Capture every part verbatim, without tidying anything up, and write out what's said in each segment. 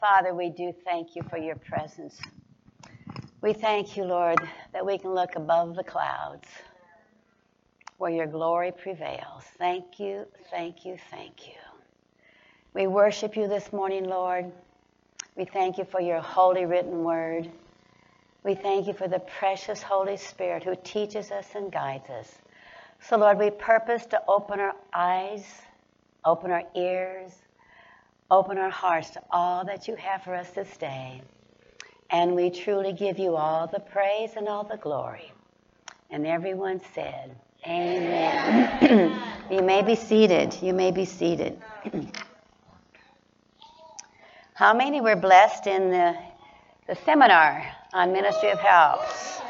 Father, we do thank you for your presence. We thank you, Lord, that we can look above the clouds where your glory prevails. Thank you, thank you, thank you. We worship you this morning, Lord. We thank you for your holy written word. We thank you for the precious Holy Spirit who teaches us and guides us. So, Lord, we purpose to open our eyes, open our ears, open our hearts to all that you have for us this day. And we truly give you all the praise and all the glory. And everyone said, Amen. You may be seated. You may be seated. How many were blessed in the, the seminar on Ministry of Helps?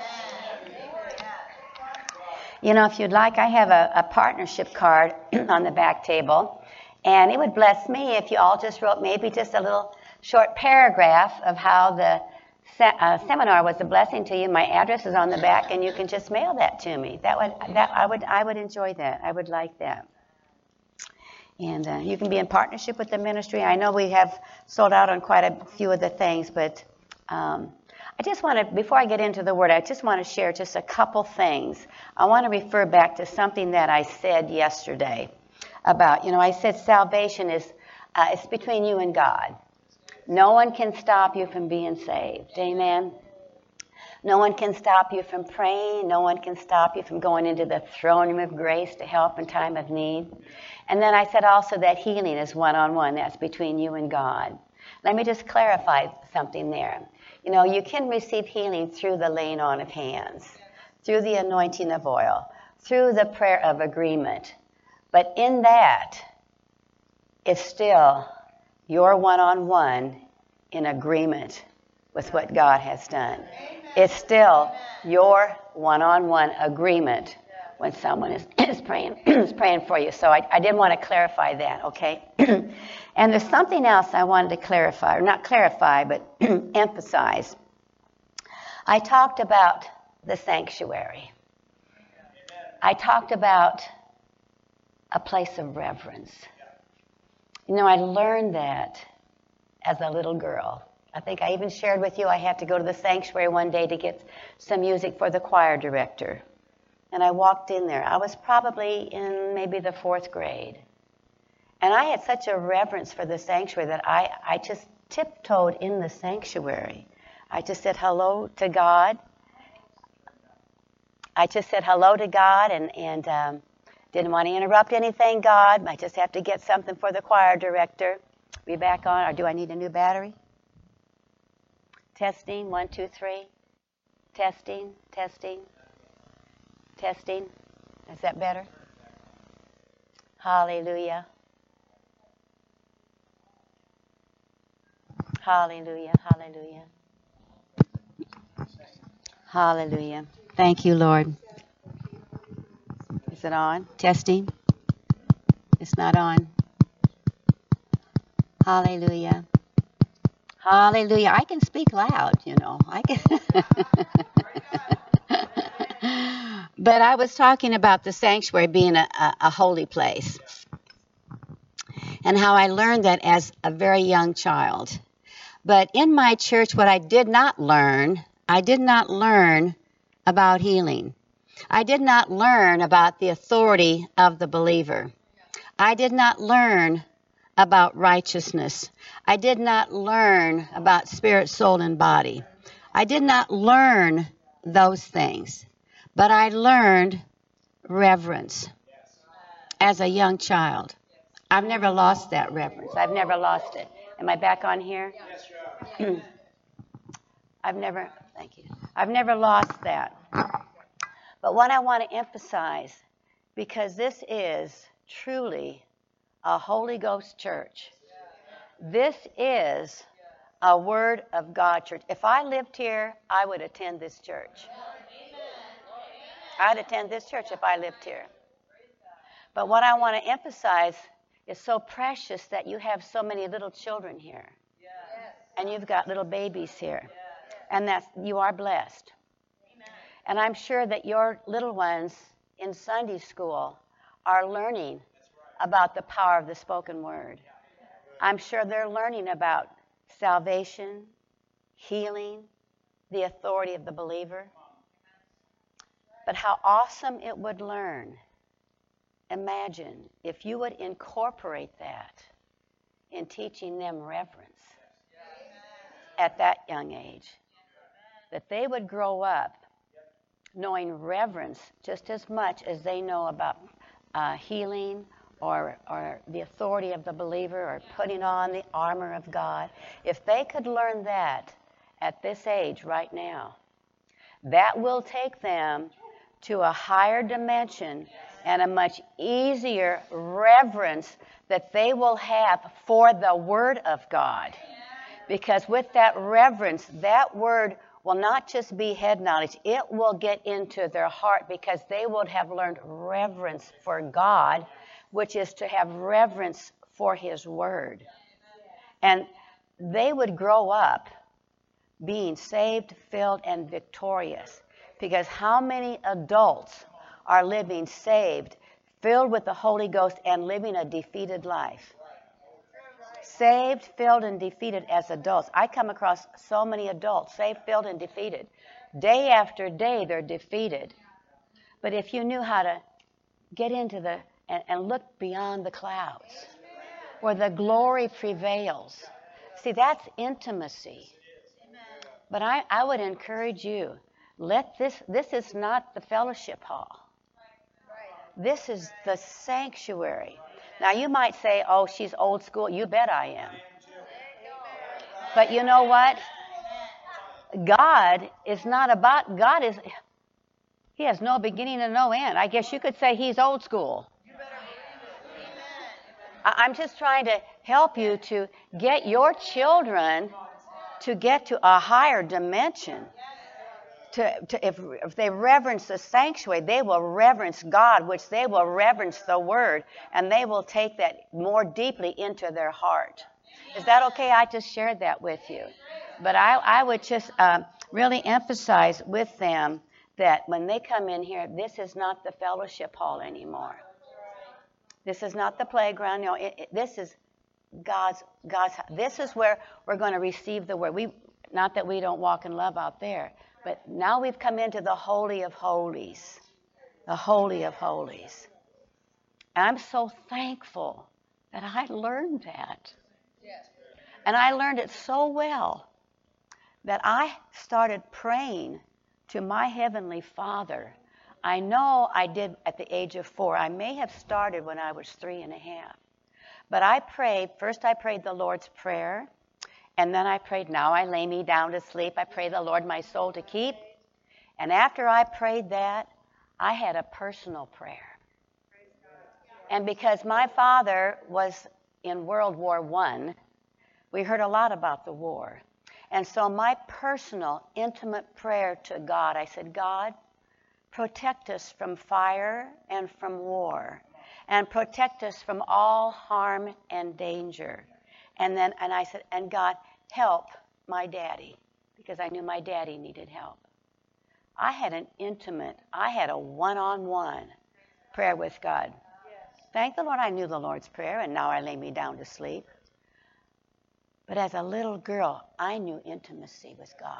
You know, if you'd like, I have a, a partnership card on the back table. And it would bless me if you all just wrote maybe just a little short paragraph of how the se- uh, seminar was a blessing to you. My address is on the back, and you can just mail that to me. That would that I would I would enjoy that. I would like that. And uh, you can be in partnership with the ministry. I know we have sold out on quite a few of the things, but um, I just want to, before I get into the word, I just want to share just a couple things. I want to refer back to something that I said yesterday. About, you know, I said salvation is uh, it's between you and God. No one can stop you from being saved. Amen. No one can stop you from praying. No one can stop you from going into the throne room of grace to help in time of need. And then I said also that healing is one-on-one. That's between you and God. Let me just clarify something there. You know, you can receive healing through the laying on of hands, through the anointing of oil, through the prayer of agreement. But in that, it's still your one-on-one in agreement with what God has done. It's still your one-on-one agreement when someone is, is praying is praying for you. So I, I did want to clarify that, okay? And there's something else I wanted to clarify, or not clarify, but emphasize. I talked about the sanctuary. I talked about a place of reverence. You know, I learned that as a little girl. I think I even shared with you I had to go to the sanctuary one day to get some music for the choir director. And I walked in there. I was probably in maybe the fourth grade. And I had such a reverence for the sanctuary that I, I just tiptoed in the sanctuary. I just said hello to God. I just said hello to God and, and um, didn't want to interrupt anything, God. I just have to get something for the choir director. Be back on, or do I need a new battery? Testing, one, two, three. Testing, testing, testing. Is that better? Hallelujah. Hallelujah, hallelujah. Hallelujah. Thank you, Lord. Is it on? Testing? It's not on. Hallelujah. Hallelujah. I can speak loud, you know. I can. But I was talking about the sanctuary being a, a, a holy place. And how I learned that as a very young child. But in my church, what I did not learn, I did not learn about healing. I did not learn about the authority of the believer. I did not learn about righteousness. I did not learn about spirit, soul, and body. I did not learn those things. But I learned reverence as a young child. I've never lost that reverence. I've never lost it. Am I back on here? I've never, thank you. I've never lost that. But what I want to emphasize, because this is truly a Holy Ghost church. This is a Word of God church. If I lived here, I would attend this church. I'd attend this church if I lived here. But what I want to emphasize is so precious that you have so many little children here. And you've got little babies here. And that you are blessed. And I'm sure that your little ones in Sunday school are learning about the power of the spoken word. I'm sure they're learning about salvation, healing, the authority of the believer. But how awesome it would learn. Imagine if you would incorporate that in teaching them reverence at that young age. That they would grow up knowing reverence just as much as they know about uh, healing or, or the authority of the believer or putting on the armor of God. If they could learn that at this age right now, that will take them to a higher dimension and a much easier reverence that they will have for the Word of God. Because with that reverence, that Word will not just be head knowledge, it will get into their heart because they would have learned reverence for God, which is to have reverence for His Word. And they would grow up being saved, filled, and victorious. Because how many adults are living saved, filled with the Holy Ghost, and living a defeated life? Saved, filled, and defeated as adults. I come across so many adults, saved, filled, and defeated. Day after day, they're defeated. But if you knew how to get into the, and, and look beyond the clouds, where the glory prevails. See, that's intimacy. But I, I would encourage you, let this, this is not the fellowship hall. This is the sanctuary. Now, you might say, oh, she's old school. You bet I am. But you know what? God is not about, God is, He has no beginning and no end. I guess you could say He's old school. I'm just trying to help you to get your children to get to a higher dimension. To, to, if, if they reverence the sanctuary, they will reverence God, which they will reverence the Word, and they will take that more deeply into their heart. Is that okay? I just shared that with you. But I, I would just uh, really emphasize with them that when they come in here, this is not the fellowship hall anymore. This is not the playground. No, it, it, this is God's God's. This is where we're going to receive the Word. We, not that we don't walk in love out there. But now we've come into the Holy of Holies, the Holy of Holies. And I'm so thankful that I learned that. Yes. And I learned it so well that I started praying to my Heavenly Father. I know I did at the age of four. I may have started when I was three and a half. But I prayed, first I prayed the Lord's Prayer. And then I prayed, now I lay me down to sleep. I pray the Lord my soul to keep. And after I prayed that, I had a personal prayer. And because my father was in World War One, we heard a lot about the war. And so my personal, intimate prayer to God, I said, God, protect us from fire and from war. And protect us from all harm and danger. And then, and I said, and God, help my daddy, because I knew my daddy needed help. I had an intimate, I had a one-on-one prayer with God. Yes. Thank the Lord I knew the Lord's Prayer, and now I lay me down to sleep. But as a little girl, I knew intimacy with God.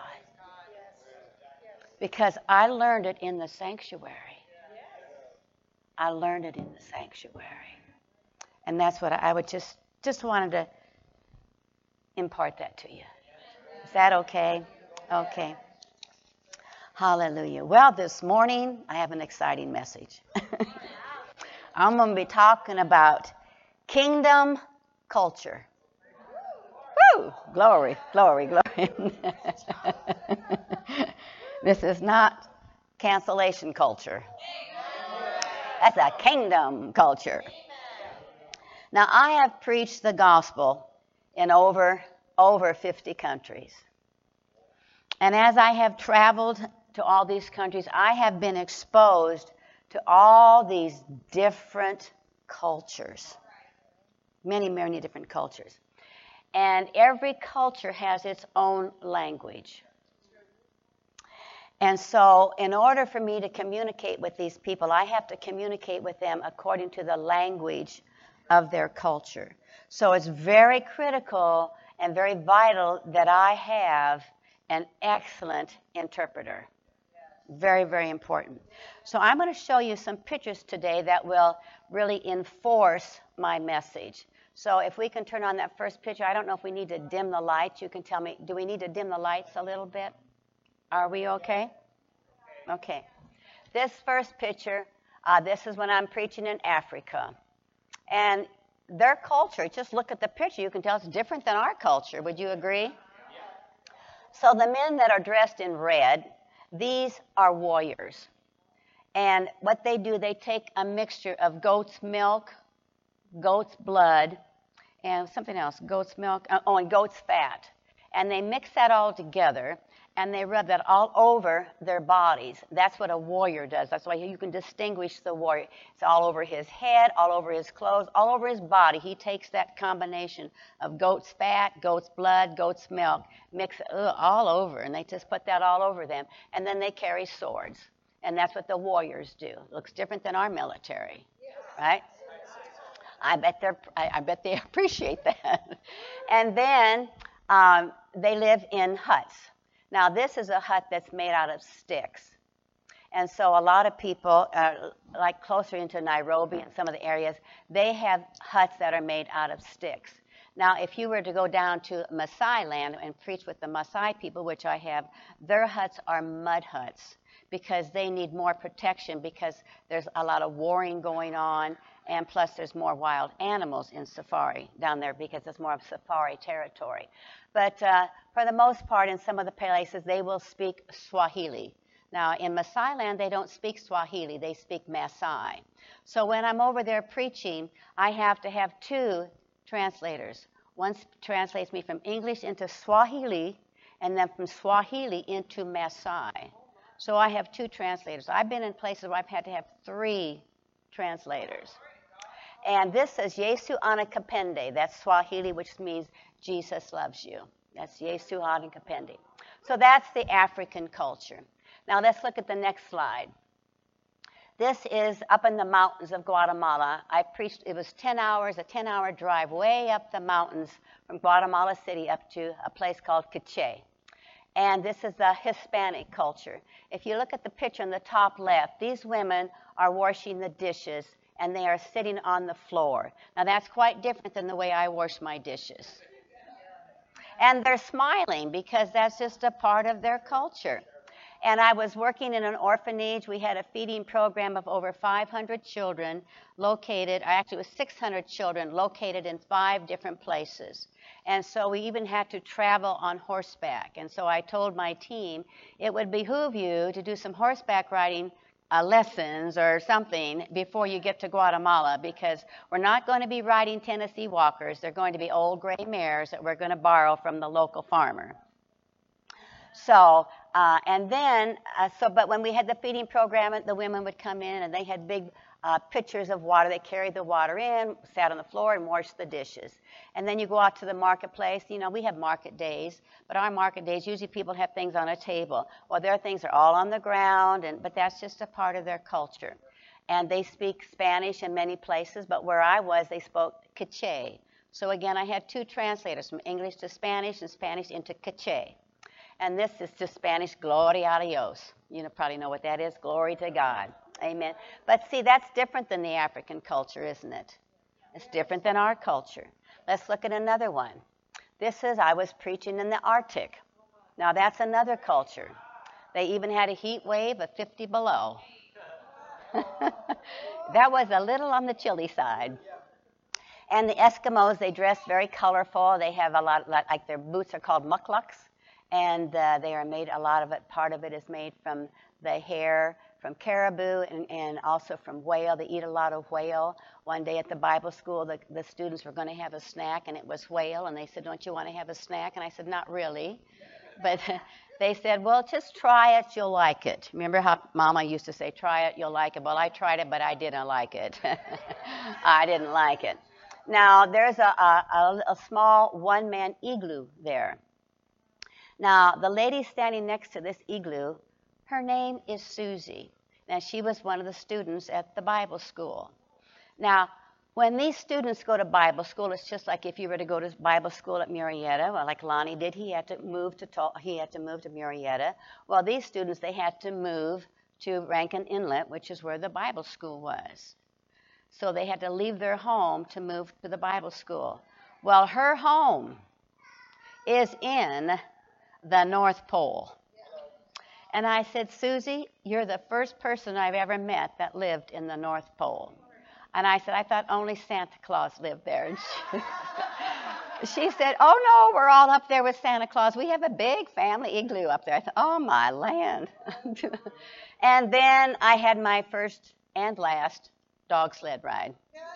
Because I learned it in the sanctuary. I learned it in the sanctuary. And that's what I, I would just, just wanted to impart that to you. Is that okay? Okay. Hallelujah. Well, this morning I have an exciting message. I'm going to be talking about kingdom culture. Woo! Glory, glory, glory. This is not cancellation culture. That's a kingdom culture. Now, I have preached the gospel in over, over fifty countries. And as I have traveled to all these countries, I have been exposed to all these different cultures. Many, many different cultures. And every culture has its own language. And so in order for me to communicate with these people, I have to communicate with them according to the language of their culture. So it's very critical and very vital that I have an excellent interpreter. Very, very important. So I'm going to show you some pictures today that will really enforce my message. So if we can turn on that first picture, I don't know if we need to dim the lights. You can tell me, do we need to dim the lights a little bit? Are we okay? Okay. This first picture, uh, this is when I'm preaching in Africa. And their culture, just look at the picture, you can tell it's different than our culture. Would you agree? Yeah. So the men that are dressed in red, these are warriors. And what they do, they take a mixture of goat's milk, goat's blood, and something else, goat's milk, oh, and goat's fat. And they mix that all together, and they rub that all over their bodies. That's what a warrior does. That's why you can distinguish the warrior. It's all over his head, all over his clothes, all over his body. He takes that combination of goat's fat, goat's blood, goat's milk, mix it ugh, all over, and they just put that all over them. And then they carry swords. And that's what the warriors do. It looks different than our military, right? I bet they're. I, I bet they appreciate that. And then um, they live in huts. Now, this is a hut that's made out of sticks. And so a lot of people, uh, like closer into Nairobi and some of the areas, they have huts that are made out of sticks. Now, if you were to go down to Maasai land and preach with the Maasai people, which I have, their huts are mud huts because they need more protection because there's a lot of warring going on, and plus there's more wild animals in safari down there because it's more of safari territory. But uh, for the most part, in some of the places, they will speak Swahili. Now, in Maasai land, they don't speak Swahili. They speak Maasai. So when I'm over there preaching, I have to have two translators. One translates me from English into Swahili, and then from Swahili into Maasai. So I have two translators. I've been in places where I've had to have three translators. And this says Yesu Anakapende. That's Swahili, which means Jesus loves you. That's Yesu Anakapende. So that's the African culture. Now let's look at the next slide. This is up in the mountains of Guatemala. I preached, it was ten hours, a ten-hour drive way up the mountains from Guatemala City up to a place called Quiché. And this is the Hispanic culture. If you look at the picture on the top left, these women are washing the dishes, and they are sitting on the floor. Now, that's quite different than the way I wash my dishes. And they're smiling because that's just a part of their culture. And I was working in an orphanage. We had a feeding program of over five hundred children located, actually it was six hundred children located in five different places. And so we even had to travel on horseback. And so I told my team, it would behoove you to do some horseback riding uh, lessons or something before you get to Guatemala, because we're not going to be riding Tennessee walkers. They're going to be old gray mares that we're going to borrow from the local farmer. So, uh, and then, uh, so, but when we had the feeding program, the women would come in and they had big uh, pitchers of water. They carried the water in, sat on the floor and washed the dishes. And then you go out to the marketplace. You know, we have market days, but our market days, usually people have things on a table. Well, their things are all on the ground, and but that's just a part of their culture. And they speak Spanish in many places, but where I was, they spoke Quiché. So again, I had two translators from English to Spanish and Spanish into Quiché. And this is just Spanish, Gloria a Dios. You know, probably know what that is, glory to God. Amen. But see, that's different than the African culture, isn't it? It's different than our culture. Let's look at another one. This is, I was preaching in the Arctic. Now, that's another culture. They even had a heat wave of fifty below. That was a little on the chilly side. And the Eskimos, they dress very colorful. They have a lot, like their boots are called mucklucks. And uh, they are made, a lot of it, part of it is made from the hair from caribou and, and also from whale. They eat a lot of whale. One day at the Bible school, the, the students were going to have a snack, and it was whale. And they said, don't you want to have a snack? And I said, not really. But they said, well, just try it, you'll like it. Remember how Mama used to say, try it, you'll like it? Well, I tried it, but I didn't like it. I didn't like it. Now, there's a, a, a small one-man igloo there. Now, the lady standing next to this igloo, her name is Susie. Now, she was one of the students at the Bible school. Now, When these students go to Bible school, it's just like if you were to go to Bible school at Murrieta, well, like Lonnie did, he had to move to Tol- he had to move to Murrieta. Well, these students, they had to move to Rankin Inlet, which is where the Bible school was. So they had to leave their home to move to the Bible school. Well, her home is in the North Pole. And I said, Susie, you're the first person I've ever met that lived in the North Pole. And I said, I thought only Santa Claus lived there. And she, she said, oh, no, we're all up there with Santa Claus. We have a big family igloo up there. I thought, oh, my land. And then I had my first and last dog sled ride.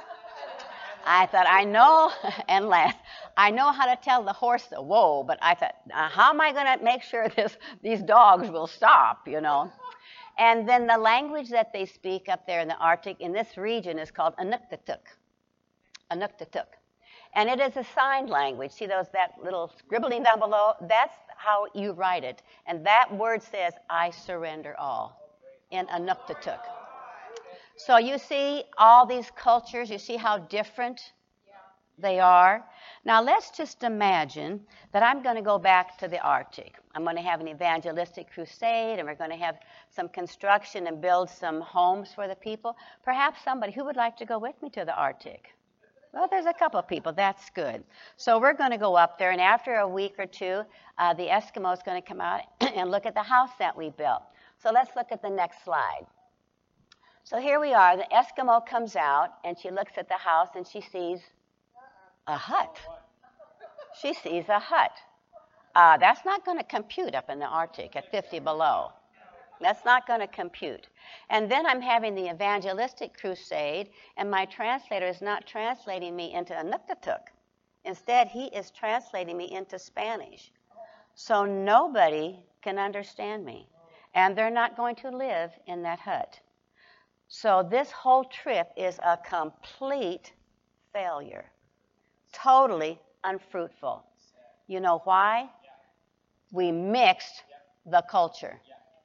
I thought, I know, and last, I know how to tell the horse to whoa, but I thought, uh, how am I going to make sure this, these dogs will stop, you know? And then the language that they speak up there in the Arctic, in this region, is called Inuktitut. Inuktitut. And it is a sign language. See those, that little scribbling down below? That's how you write it. And that word says, I surrender all, in Inuktitut. So you see all these cultures, you see how different they are. Now let's just imagine that I'm going to go back to the Arctic. I'm going to have an evangelistic crusade, and we're going to have some construction and build some homes for the people. Perhaps somebody who would like to go with me to the Arctic. Well, there's a couple of people. That's good. So we're going to go up there, and after a week or two, uh, the Eskimo is going to come out and look at the house that we built. So let's look at the next slide. So here we are. The Eskimo comes out, and she looks at the house, and she sees a hut. She sees a hut. Uh, that's not going to compute up in the Arctic at fifty below. That's not going to compute. And then I'm having the evangelistic crusade, and my translator is not translating me into Inuktitut. Instead, he is translating me into Spanish. So nobody can understand me, and they're not going to live in that hut. So this whole trip is a complete failure. Totally unfruitful. You know why? We mixed the culture.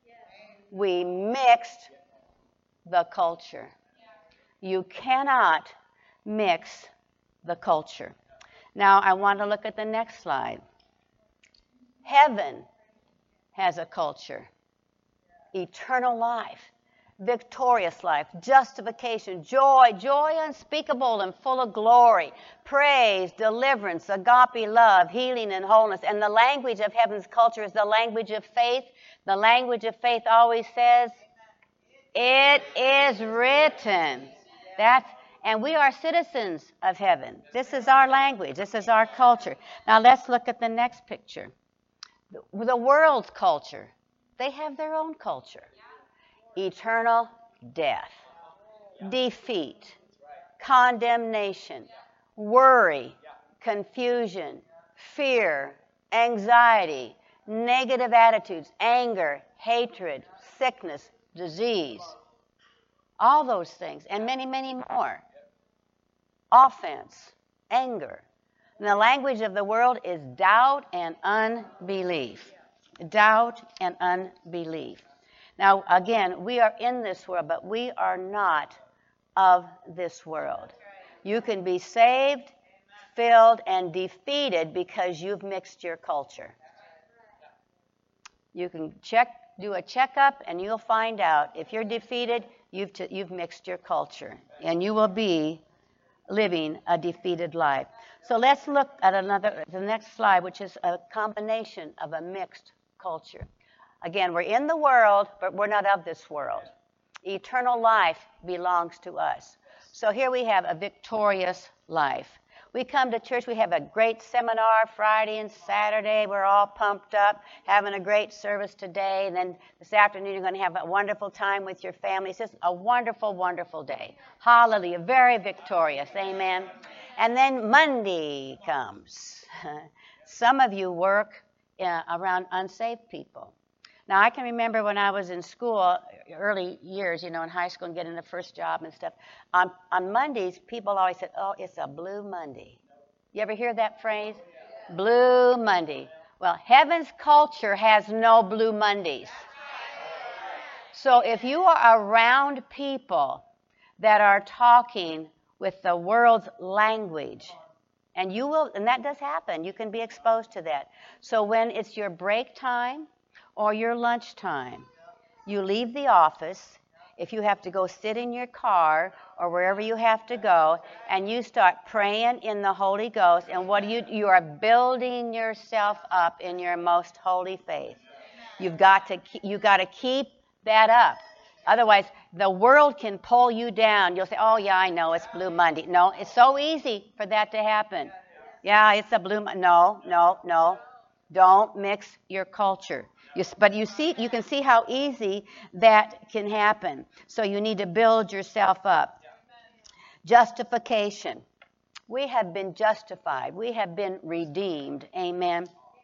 We mixed the culture. You cannot mix the culture. Now I want to look at the next slide. Heaven has a culture. Eternal life. Victorious life, justification, joy, joy unspeakable and full of glory, praise, deliverance, agape love, healing and wholeness. And the language of heaven's culture is the language of faith. The language of faith always says, it is written. That's, and we are citizens of heaven. This is our language. This is our culture. Now let's look at the next picture. The, the world's culture. They have their own culture. Eternal death, defeat, condemnation, worry, confusion, fear, anxiety, negative attitudes, anger, hatred, sickness, disease, all those things, and many, many more. Offense, anger. And the language of the world is doubt and unbelief. Doubt and unbelief. Now, again, we are in this world, but we are not of this world. You can be saved, filled, and defeated because you've mixed your culture. You can check, do a checkup, and you'll find out if you're defeated, you've, t- you've mixed your culture, and you will be living a defeated life. So let's look at another, the next slide, which is a combination of a mixed culture. Again, we're in the world, but we're not of this world. Eternal life belongs to us. So here we have a victorious life. We come to church, we have a great seminar Friday and Saturday. We're all pumped up, having a great service today. And then this afternoon, you're going to have a wonderful time with your family. It's just a wonderful, wonderful day. Hallelujah. Very victorious. Amen. And then Monday comes. Some of you work uh, around unsaved people. Now, I can remember when I was in school, early years, you know, in high school and getting the first job and stuff. On, on Mondays, people always said, oh, it's a blue Monday. You ever hear that phrase? Blue Monday. Well, heaven's culture has no blue Mondays. So if you are around people that are talking with the world's language. And you will, and that does happen. You can be exposed to that. So when it's your break time or your lunch time, you leave the office. If you have to go sit in your car or wherever you have to go, and you start praying in the Holy Ghost, and what do you you are building yourself up in your most holy faith. You've got to you got to keep that up. Otherwise, the world can pull you down. You'll say, "Oh yeah, I know it's Blue Monday." No, it's so easy for that to happen. Yeah, it's a Blue Monday. No, no, no. Don't mix your culture. You, but you see, you can see how easy that can happen. So you need to build yourself up. Justification. We have been justified. We have been redeemed. Amen.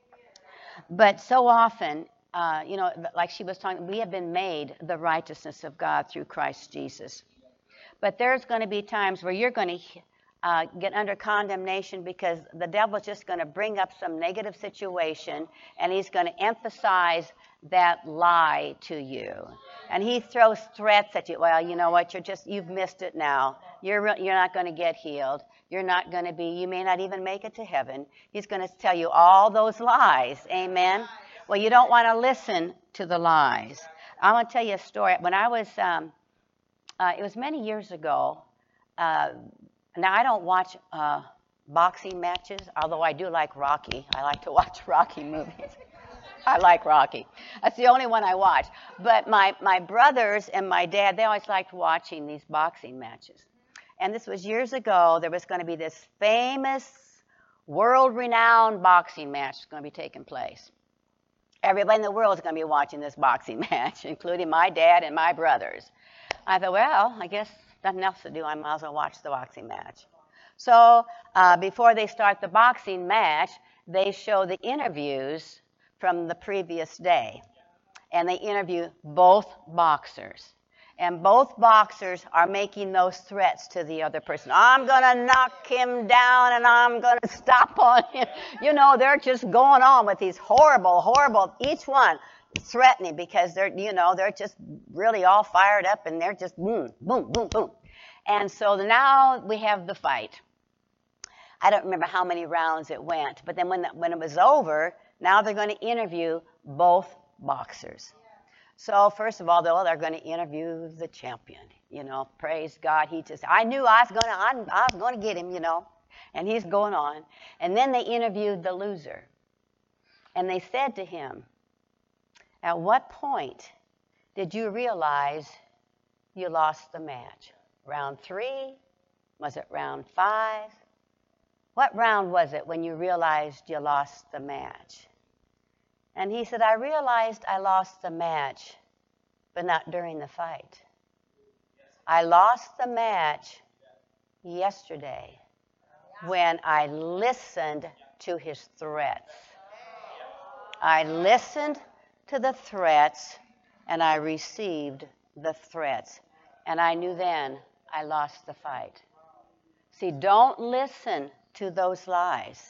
But so often, uh, you know, like she was talking, we have been made the righteousness of God through Christ Jesus. But there's going to be times where you're going to uh, get under condemnation because the devil's just going to bring up some negative situation, and he's going to emphasize that lie to you. And he throws threats at you. Well, you know what? You're just, you've missed it now. You're, re- you're not going to get healed. You're not going to be, you may not even make it to heaven. He's going to tell you all those lies. Amen. Well, you don't want to listen to the lies. I want to tell you a story. When I was, um, uh, it was many years ago. Uh, now, I don't watch uh, boxing matches, although I do like Rocky. I like to watch Rocky movies. I like Rocky. That's the only one I watch. But my, my brothers and my dad, they always liked watching these boxing matches. And this was years ago. There was going to be this famous, world-renowned boxing match going to be taking place. Everybody in the world is going to be watching this boxing match, including my dad and my brothers. I thought, well, I guess nothing else to do. I might as well watch the boxing match. So uh, before they start the boxing match, they show the interviews from the previous day. And they interview both boxers. And both boxers are making those threats to the other person. I'm going to knock him down and I'm going to stop on him. You know, they're just going on with these horrible, horrible, each one threatening because they're, you know, they're just really all fired up and they're just boom, boom, boom, boom. And so now we have the fight. I don't remember how many rounds it went, but then when, the, when it was over, now they're going to interview both boxers. So first of all, though, they're going to interview the champion. You know, praise God. He just, I knew I was going to, I, I was going to get him, you know, and he's going on. And then they interviewed the loser. And they said to him, at what point did you realize you lost the match? Round three? Was it round five? What round was it when you realized you lost the match? And he said, I realized I lost the match, but not during the fight. I lost the match yesterday when I listened to his threats. I listened to the threats, and I received the threats. And I knew then I lost the fight. See, don't listen to those lies.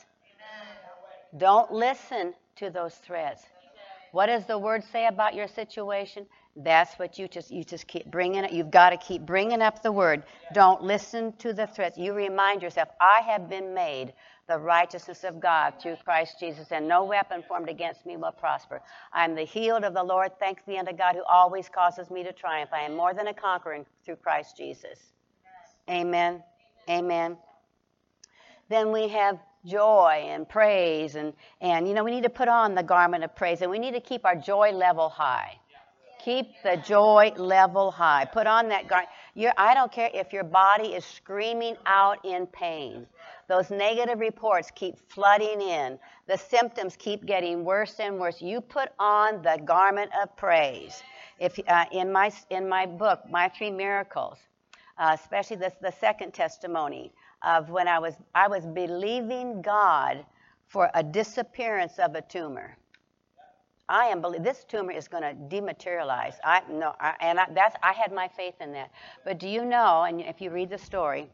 Don't listen to those threats. What does the word say about your situation? That's what you just you just keep bringing it. You've got to keep bringing up the word. Don't listen to the threats. You remind yourself, I have been made the righteousness of God through Christ Jesus, and no weapon formed against me will prosper. I am the healed of the Lord. Thanks be unto God who always causes me to triumph. I am more than a conqueror through Christ Jesus. Amen. Amen. Then we have joy and praise, and, and, you know, we need to put on the garment of praise, and we need to keep our joy level high. Keep the joy level high. Put on that garment. You're, I don't care if your body is screaming out in pain. Those negative reports keep flooding in. The symptoms keep getting worse and worse. You put on the garment of praise. If uh, in my in my book, My Three Miracles, uh, especially this, the second testimony of when I was I was believing God for a disappearance of a tumor. I am believe this tumor is going to dematerialize. I no, I, and I, that's I had my faith in that. But do you know? And if you read the story,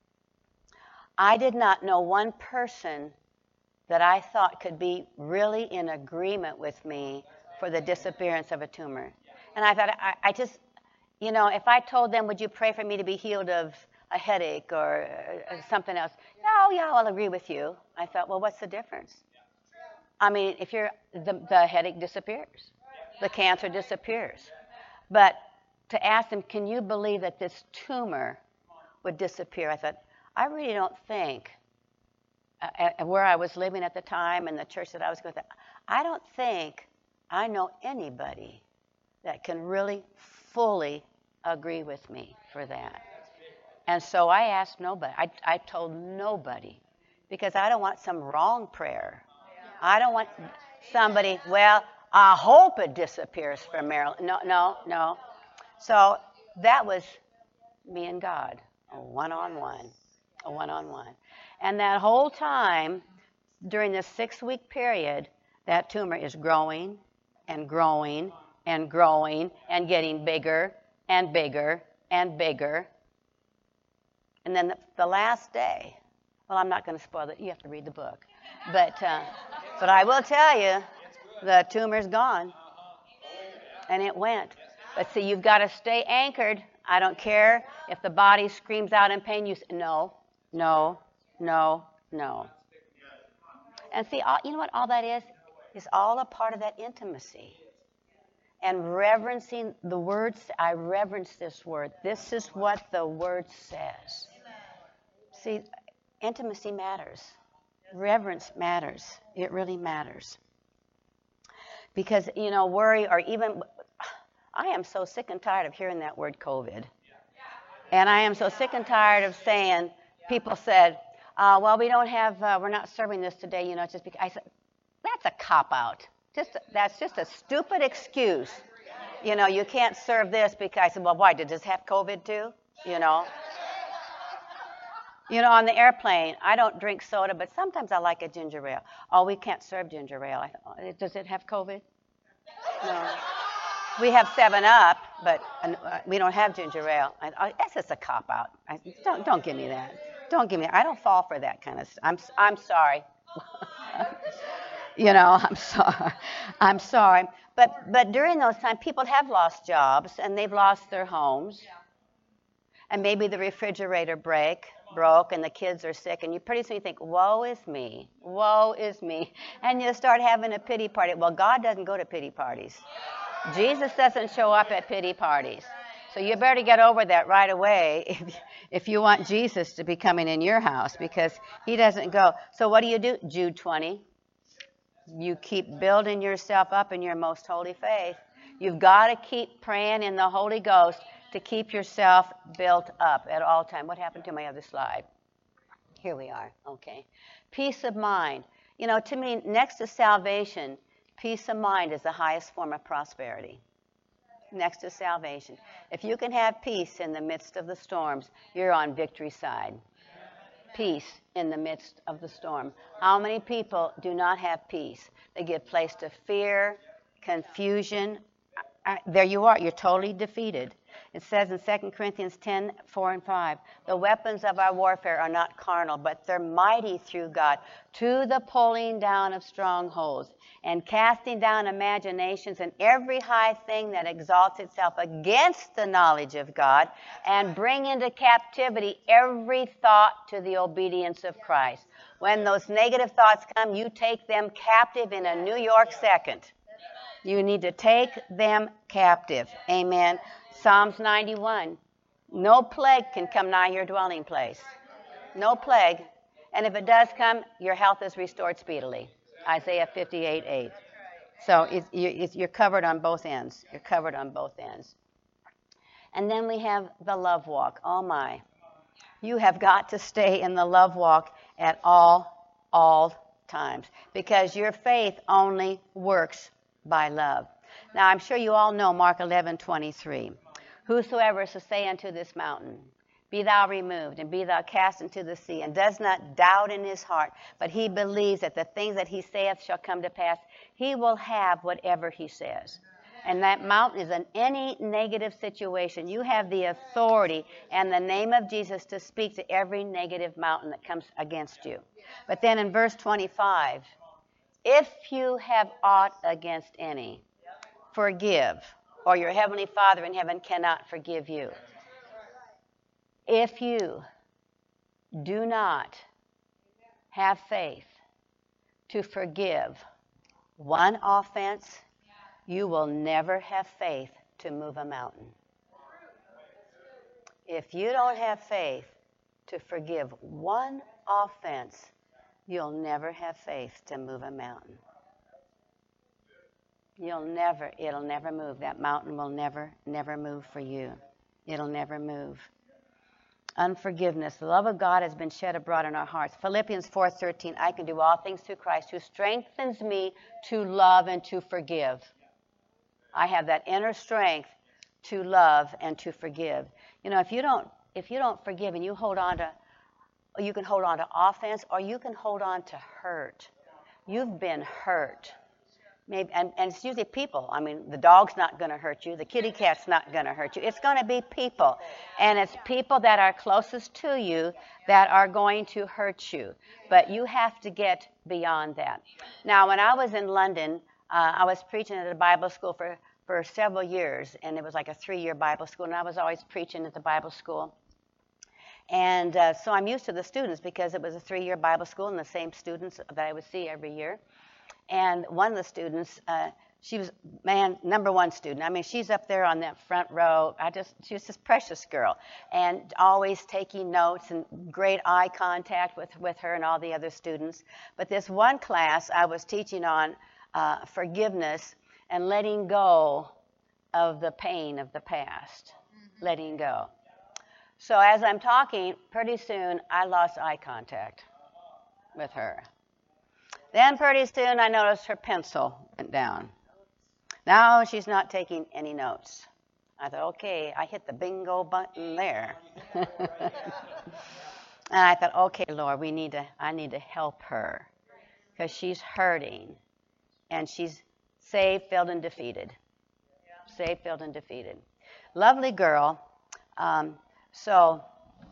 I did not know one person that I thought could be really in agreement with me for the disappearance of a tumor. And I thought I, I just, you know, if I told them, "Would you pray for me to be healed of a headache or uh, something else. Oh, yeah, I'll agree with you. I thought, well, what's the difference? I mean, if you're, the, the headache disappears. The cancer disappears. But to ask them, can you believe that this tumor would disappear? I thought, I really don't think, uh, where I was living at the time and the church that I was going to, I don't think I know anybody that can really fully agree with me for that. And so I asked nobody. I, I told nobody because I don't want some wrong prayer. I don't want somebody, well, I hope it disappears from Marilyn. No, no, no. So that was me and God, a one-on-one, a one-on-one. And that whole time, during this six-week period, that tumor is growing and growing and growing and getting bigger and bigger and bigger. And then the, the last day, well, I'm not going to spoil it. You have to read the book. But, uh, but I will tell you, the tumor's gone. And it went. But see, you've got to stay anchored. I don't care if the body screams out in pain. You say, no, no, no, no. And see, all, you know what all that is? It's all a part of that intimacy. And reverencing the words. I reverence this word. This is what the word says. See, intimacy matters. Reverence matters. It really matters. Because, you know, worry or even, I am so sick and tired of hearing that word COVID. And I am so sick and tired of saying, people said, uh, well, we don't have, uh, we're not serving this today, you know, just because. I said, that's a cop-out. Just, that's just a stupid excuse. You know, you can't serve this because, I said, well, why, did this have COVID too? You know? You know, on the airplane, I don't drink soda, but sometimes I like a ginger ale. Oh, we can't serve ginger ale. I, oh, does it have COVID? No. We have seven up, but uh, we don't have ginger ale. I, I, that's just a cop-out. I, don't, don't give me that. Don't give me that. I don't fall for that kind of stuff. I'm, I'm sorry. You know, I'm sorry. I'm sorry. But, but during those times, people have lost jobs, and they've lost their homes. And maybe the refrigerator break. broke and the kids are sick, and you pretty soon you think, woe is me, woe is me, and you start having a pity party. Well, God doesn't go to pity parties. Jesus doesn't show up at pity parties. So you better get over that right away if, if you want Jesus to be coming in your house, because he doesn't go. So what do you do? Jude twenty. You keep building yourself up in your most holy faith. You've got to keep praying in the Holy Ghost to keep yourself built up at all time. What happened to my other slide? Here we are. Okay. Peace of mind. You know, to me, next to salvation, peace of mind is the highest form of prosperity. Next to salvation. If you can have peace in the midst of the storms, you're on victory side. Peace in the midst of the storm. How many people do not have peace? They give place to fear, confusion. There you are. You're totally defeated. It says in Second Corinthians ten, four and five, the weapons of our warfare are not carnal, but they're mighty through God to the pulling down of strongholds and casting down imaginations and every high thing that exalts itself against the knowledge of God, and bring into captivity every thought to the obedience of Christ. When those negative thoughts come, you take them captive in a New York second. You need to take them captive. Amen. Psalms ninety-one. No plague can come nigh your dwelling place. No plague. And if it does come, your health is restored speedily. Isaiah fifty-eight, eight. So it's, it's, you're covered on both ends. You're covered on both ends. And then we have the love walk. Oh, my. You have got to stay in the love walk at all, all times, because your faith only works by love. Now, I'm sure you all know Mark eleven, twenty-three. Whosoever shall say unto this mountain, be thou removed, and be thou cast into the sea, and does not doubt in his heart, but he believes that the things that he saith shall come to pass, he will have whatever he says. And that mountain is in any negative situation. You have the authority and the name of Jesus to speak to every negative mountain that comes against you. But then in verse twenty-five, if you have aught against any, forgive, or your heavenly Father in heaven cannot forgive you. If you do not have faith to forgive one offense, you will never have faith to move a mountain. If you don't have faith to forgive one offense, you'll never have faith to move a mountain. You'll never, it'll never move. That mountain will never, never move for you. It'll never move. Unforgiveness. The love of God has been shed abroad in our hearts. Philippians four thirteen, I can do all things through Christ who strengthens me to love and to forgive. I have that inner strength to love and to forgive. You know, if you don't, if you don't forgive and you hold on to, you can hold on to offense or you can hold on to hurt. You've been hurt. Maybe, and, and it's usually people. I mean, the dog's not going to hurt you. The kitty cat's not going to hurt you. It's going to be people. And it's people that are closest to you that are going to hurt you. But you have to get beyond that. Now, when I was in London, uh, I was preaching at a Bible school for, for several years. And it was like a three-year Bible school. And I was always preaching at the Bible school. And uh, so I'm used to the students because it was a three-year Bible school and the same students that I would see every year. And one of the students, uh, she was, man, number one student. I mean, she's up there on that front row. I just, she was this precious girl. And always taking notes and great eye contact with, with her and all the other students. But this one class, I was teaching on uh, forgiveness and letting go of the pain of the past. Mm-hmm. Letting go. So as I'm talking, pretty soon I lost eye contact with her. Then pretty soon I noticed her pencil went down. Now she's not taking any notes. I thought, okay, I hit the bingo button there. And I thought, okay, Lord, we need to, I need to help her because she's hurting. And she's saved, filled, and defeated. Saved, filled, and defeated. Lovely girl. Um, so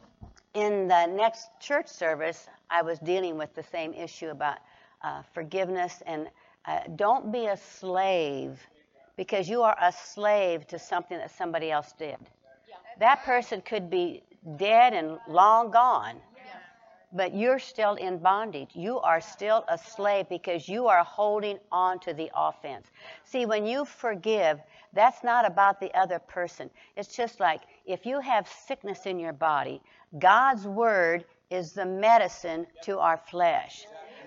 in the next church service, I was dealing with the same issue about Uh, forgiveness, and uh, don't be a slave because you are a slave to something that somebody else did. Yeah. That person could be dead and long gone, yeah. But you're still in bondage. You are still a slave because you are holding on to the offense. See, when you forgive, that's not about the other person. It's just like if you have sickness in your body, God's word is the medicine to our flesh.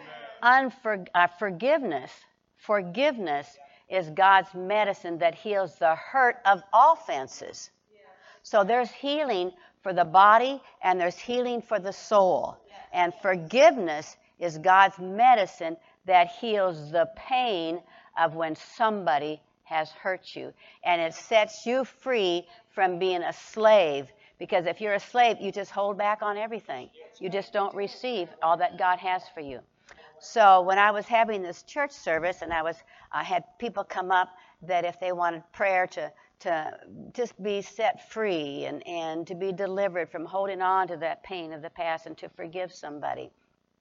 Unfor- uh, forgiveness, forgiveness is God's medicine that heals the hurt of offenses. So there's healing for the body and there's healing for the soul. And forgiveness is God's medicine that heals the pain of when somebody has hurt you. And it sets you free from being a slave. Because if you're a slave, you just hold back on everything. You just don't receive all that God has for you. So when I was having this church service and I was, I had people come up that if they wanted prayer to, to just be set free and, and to be delivered from holding on to that pain of the past and to forgive somebody.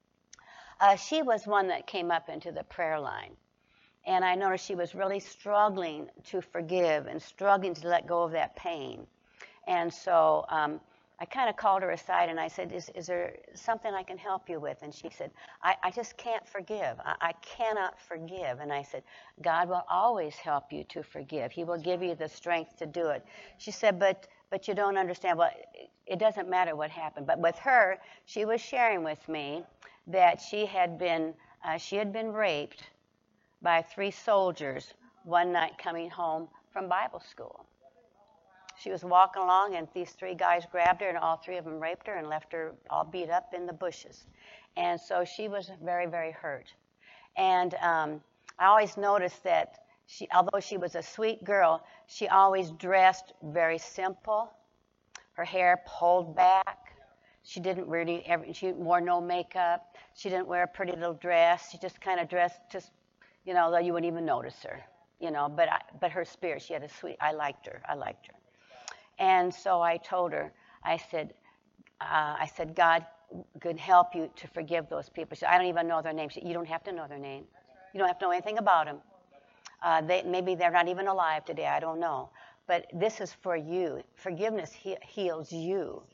Uh, she was one that came up into the prayer line. And I noticed she was really struggling to forgive and struggling to let go of that pain. And so um, I kind of called her aside and I said, is, is there something I can help you with? And she said, I, I just can't forgive. I, I cannot forgive. And I said, God will always help you to forgive. He will give you the strength to do it. She said, but but you don't understand. Well, it doesn't matter what happened. But with her, she was sharing with me that she had been uh, she had been raped by three soldiers one night coming home from Bible school. She was walking along, and these three guys grabbed her, and all three of them raped her and left her all beat up in the bushes. And so she was very, very hurt. And um, I always noticed that she, although she was a sweet girl, she always dressed very simple. Her hair pulled back. She didn't really ever, she wore no makeup. She didn't wear a pretty little dress. She just kind of dressed just, you know, though you wouldn't even notice her, you know. But I, but her spirit, she had a sweet, I liked her. I liked her. And so I told her, I said, uh, I said, God could help you to forgive those people. She said, I don't even know their name. She said, you don't have to know their name. You don't have to know anything about them. Uh, they, maybe they're not even alive today. I don't know. But this is for you. Forgiveness he- heals you.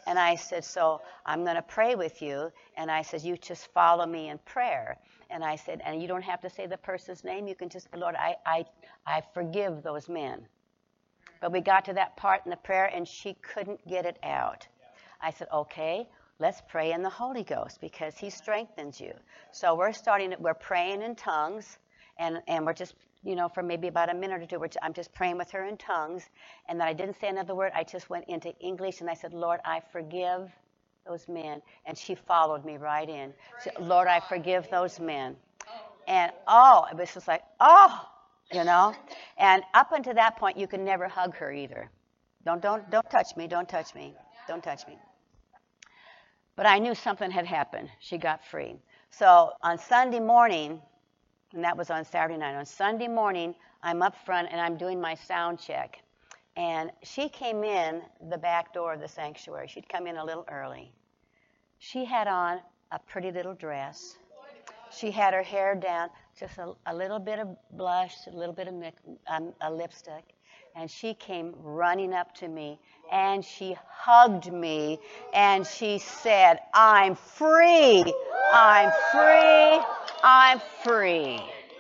And I said, so I'm going to pray with you. And I said, you just follow me in prayer. And I said, and you don't have to say the person's name. You can just, Lord, I, I, I forgive those men. But we got to that part in the prayer, and she couldn't get it out. I said, okay, let's pray in the Holy Ghost because he strengthens you. So we're starting, we're praying in tongues, and, and we're just, you know, for maybe about a minute or two, we're, I'm just praying with her in tongues. And then I didn't say another word. I just went into English, and I said, Lord, I forgive those men. And she followed me right in. She said, Lord, I forgive those men. And, oh, it was just like, oh, you know. And up until that point, you can never hug her either. Don't, don't, don't touch me. Don't touch me. Don't touch me. But I knew something had happened. She got free. So on Sunday morning, and that was on Saturday night, on Sunday morning, I'm up front, and I'm doing my sound check. And she came in the back door of the sanctuary. She'd come in a little early. She had on a pretty little dress. She had her hair down, just a, a little bit of blush, a little bit of um, a lipstick. And she came running up to me, and she hugged me, and she said, I'm free, I'm free, I'm free.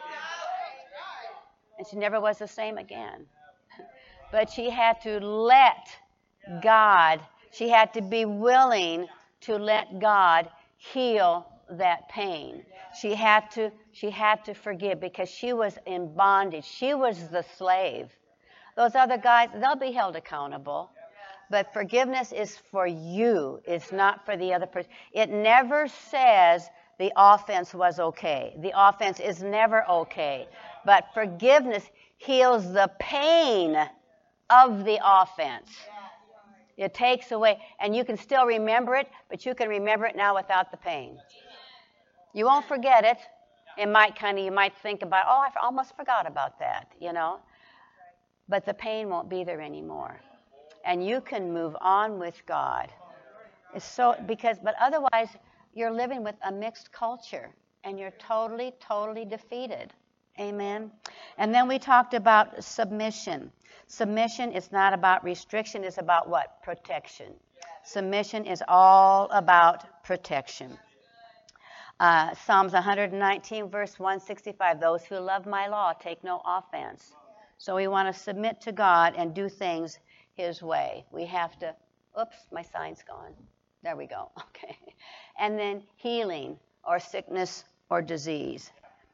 And she never was the same again. But she had to let God, she had to be willing to let God heal that pain. She had to, she had to forgive because she was in bondage. She was the slave. Those other guys, they'll be held accountable. But forgiveness is for you. It's not for the other person. It never says the offense was okay. The offense is never okay. But forgiveness heals the pain of the offense. It takes away, and you can still remember it, but you can remember it now without the pain. You won't forget it. It might kind of, you might think about, oh, I almost forgot about that, you know. But the pain won't be there anymore. And you can move on with God. It's so, because, but otherwise, you're living with a mixed culture, and you're totally, totally defeated. Amen. And then we talked about submission. Submission is not about restriction. It's about what? Protection. Submission is all about protection. Uh, Psalms one nineteen, verse one sixty-five, those who love my law take no offense. So we want to submit to God and do things his way. We have to, oops, my sign's gone. There we go. Okay. And then healing or sickness or disease.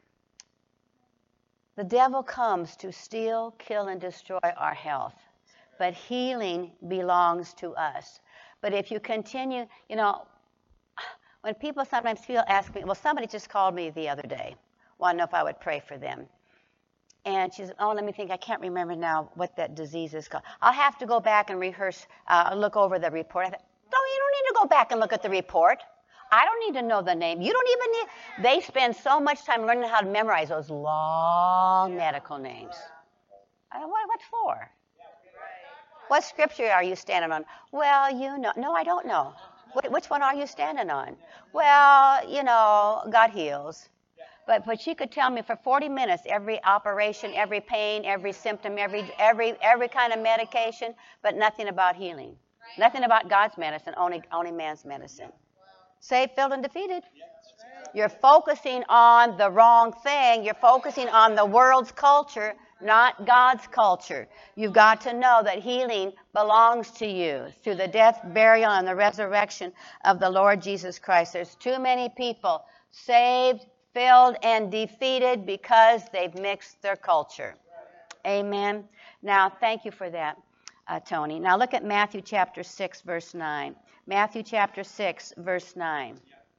The devil comes to steal, kill, and destroy our health. But healing belongs to us. But if you continue, you know, when people sometimes feel, ask me, well, somebody just called me the other day, want to know if I would pray for them. And she said, oh, let me think, I can't remember now what that disease is called. I'll have to go back and rehearse, uh, look over the report. I thought, no, you don't need to go back and look at the report. I don't need to know the name. You don't even need, they spend so much time learning how to memorize those long medical names. I don't, what, what for? What scripture are you standing on? Well, you know, no, I don't know. Which one are you standing on? Well, you know, God heals. But but she could tell me for forty minutes every operation, every pain, every symptom, every every every kind of medication, but nothing about healing. Nothing about God's medicine, only only man's medicine. Saved, filled, and defeated. You're focusing on the wrong thing. You're focusing on the world's culture, not God's culture. You've got to know that healing belongs to you through the death, burial, and the resurrection of the Lord Jesus Christ. There's too many people saved, filled, and defeated because they've mixed their culture. Amen. Now, thank you for that, uh, Tony. Now look at Matthew chapter six, verse nine. Matthew chapter six, verse nine.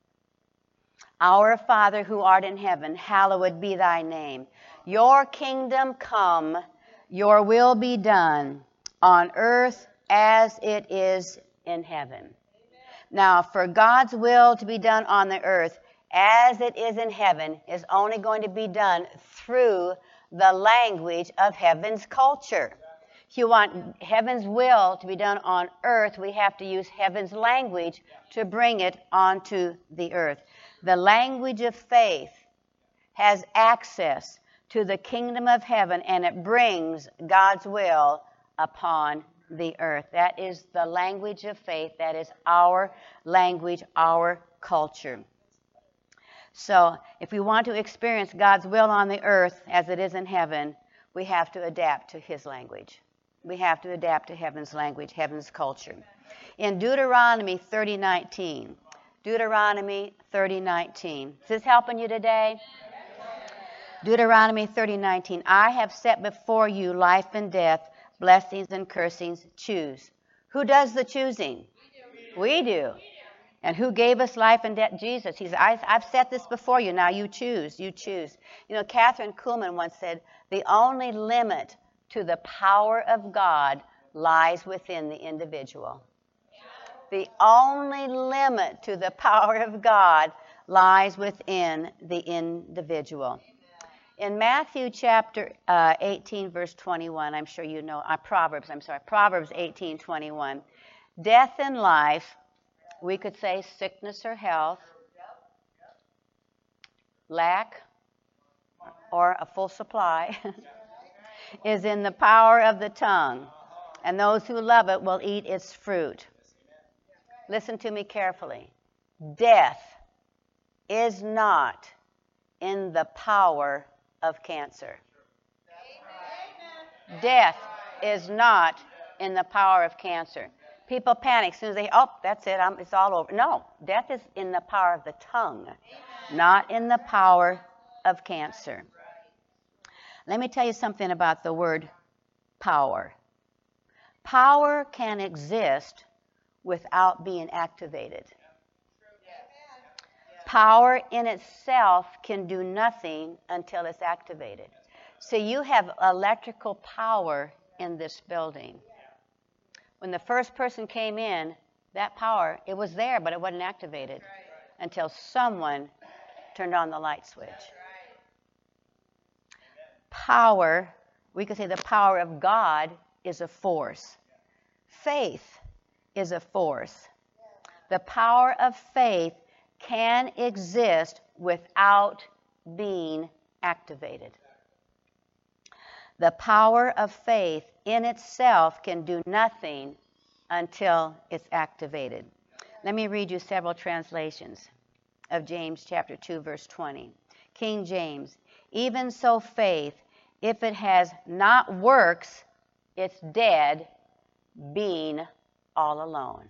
Our Father who art in heaven, hallowed be thy name. Your kingdom come, your will be done on earth as it is in heaven. Now, for God's will to be done on the earth as it is in heaven is only going to be done through the language of heaven's culture. If you want heaven's will to be done on earth, we have to use heaven's language to bring it onto the earth. The language of faith has access to the kingdom of heaven, and it brings God's will upon the earth. That is the language of faith. That is our language, our culture. So if we want to experience God's will on the earth as it is in heaven, we have to adapt to his language. We have to adapt to heaven's language, heaven's culture. In Deuteronomy thirty nineteen, Deuteronomy thirty nineteen. Is this helping you today? Deuteronomy thirty nineteen. I have set before you life and death, blessings and cursings. Choose. Who does the choosing? We do. We do. And who gave us life and death? Jesus. He said, I've set this before you. Now you choose. You choose. You know, Catherine Kuhlman once said, the only limit to the power of God lies within the individual. The only limit to the power of God lies within the individual. In Matthew chapter uh, eighteen, verse twenty-one, I'm sure you know, uh, Proverbs, I'm sorry, Proverbs eighteen, twenty-one, death and life, we could say sickness or health, lack or a full supply, is in the power of the tongue, and those who love it will eat its fruit. Listen to me carefully. Death is not in the power of cancer. Death is not in the power of cancer. People panic as soon as they, oh, that's it, I'm, it's all over. No, death is in the power of the tongue, not in the power of cancer. Let me tell you something about the word power. Power can exist without being activated. Power in itself can do nothing until it's activated. So you have electrical power in this building. When the first person came in, that power, it was there, but it wasn't activated until someone turned on the light switch. Power, we could say the power of God is a force. Faith is a force. The power of faith can exist without being activated. The power of faith in itself can do nothing until it's activated. Let me read you several translations of James chapter two, verse twenty. King James, even so faith, if it has not works, it's dead, being all alone.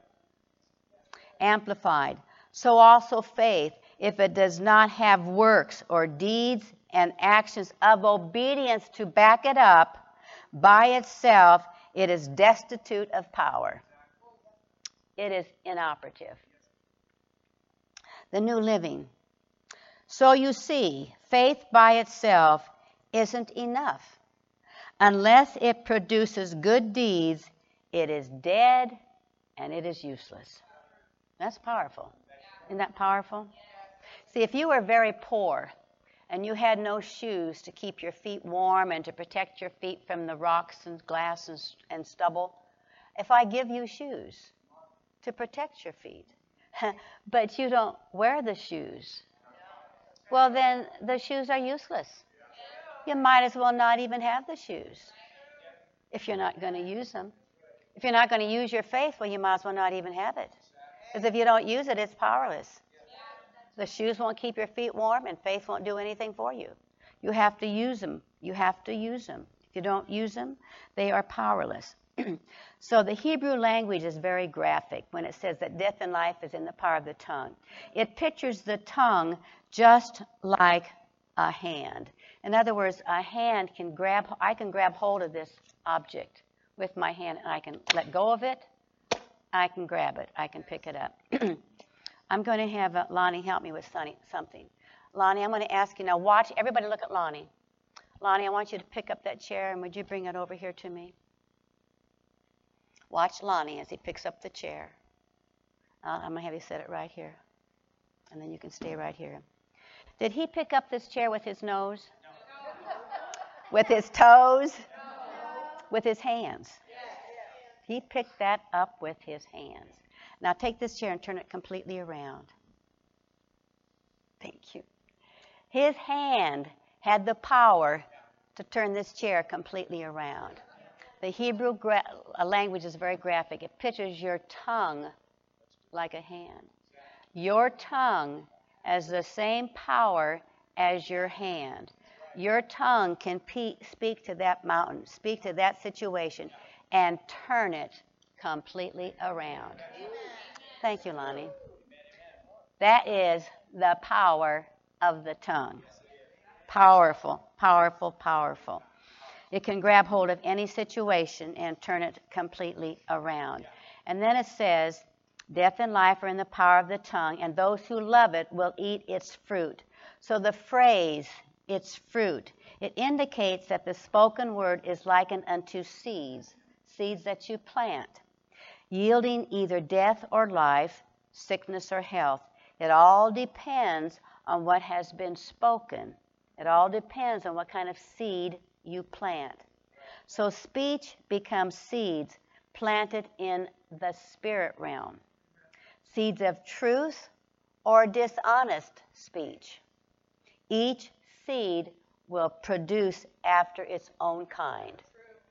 Amplified, so also faith, if it does not have works or deeds and actions of obedience to back it up, by itself it is destitute of power. It is inoperative. The New Living. So you see, faith by itself isn't enough. Unless it produces good deeds, it is dead and it is useless. That's powerful. Isn't that powerful? See, if you were very poor and you had no shoes to keep your feet warm and to protect your feet from the rocks and glass and, and stubble, if I give you shoes to protect your feet, but you don't wear the shoes, well, then the shoes are useless. You might as well not even have the shoes if you're not going to use them. If you're not going to use your faith, well, you might as well not even have it. Because if you don't use it, it's powerless. The shoes won't keep your feet warm, and faith won't do anything for you. You have to use them. You have to use them. If you don't use them, they are powerless. So the Hebrew language is very graphic when it says that death and life is in the power of the tongue. It pictures the tongue just like a hand. In other words, a hand can grab, I can grab hold of this object with my hand, and I can let go of it. I can grab it. I can pick it up. I'm going to have uh, Lonnie help me with something. Lonnie, I'm going to ask you now, watch, everybody look at Lonnie. Lonnie, I want you to pick up that chair, and would you bring it over here to me? Watch Lonnie as he picks up the chair. Uh, I'm going to have you set it right here, and then you can stay right here. Did he pick up this chair with his nose? No. With his toes? No. With his hands? Yes. He picked that up with his hands. Now take this chair and turn it completely around. Thank you. His hand had the power to turn this chair completely around. The Hebrew gra- language is very graphic. It pictures your tongue like a hand. Your tongue has the same power as your hand. Your tongue can pe- speak to that mountain, speak to that situation, and turn it completely around. Thank you, Lonnie. That is the power of the tongue. Powerful, powerful, powerful. It can grab hold of any situation and turn it completely around. And then it says, death and life are in the power of the tongue, and those who love it will eat its fruit. So the phrase, its fruit, it indicates that the spoken word is likened unto seeds, seeds that you plant, yielding either death or life, sickness or health. It all depends on what has been spoken. It all depends on what kind of seed you plant. So speech becomes seeds planted in the spirit realm. Seeds of truth or dishonest speech. Each seed will produce after its own kind.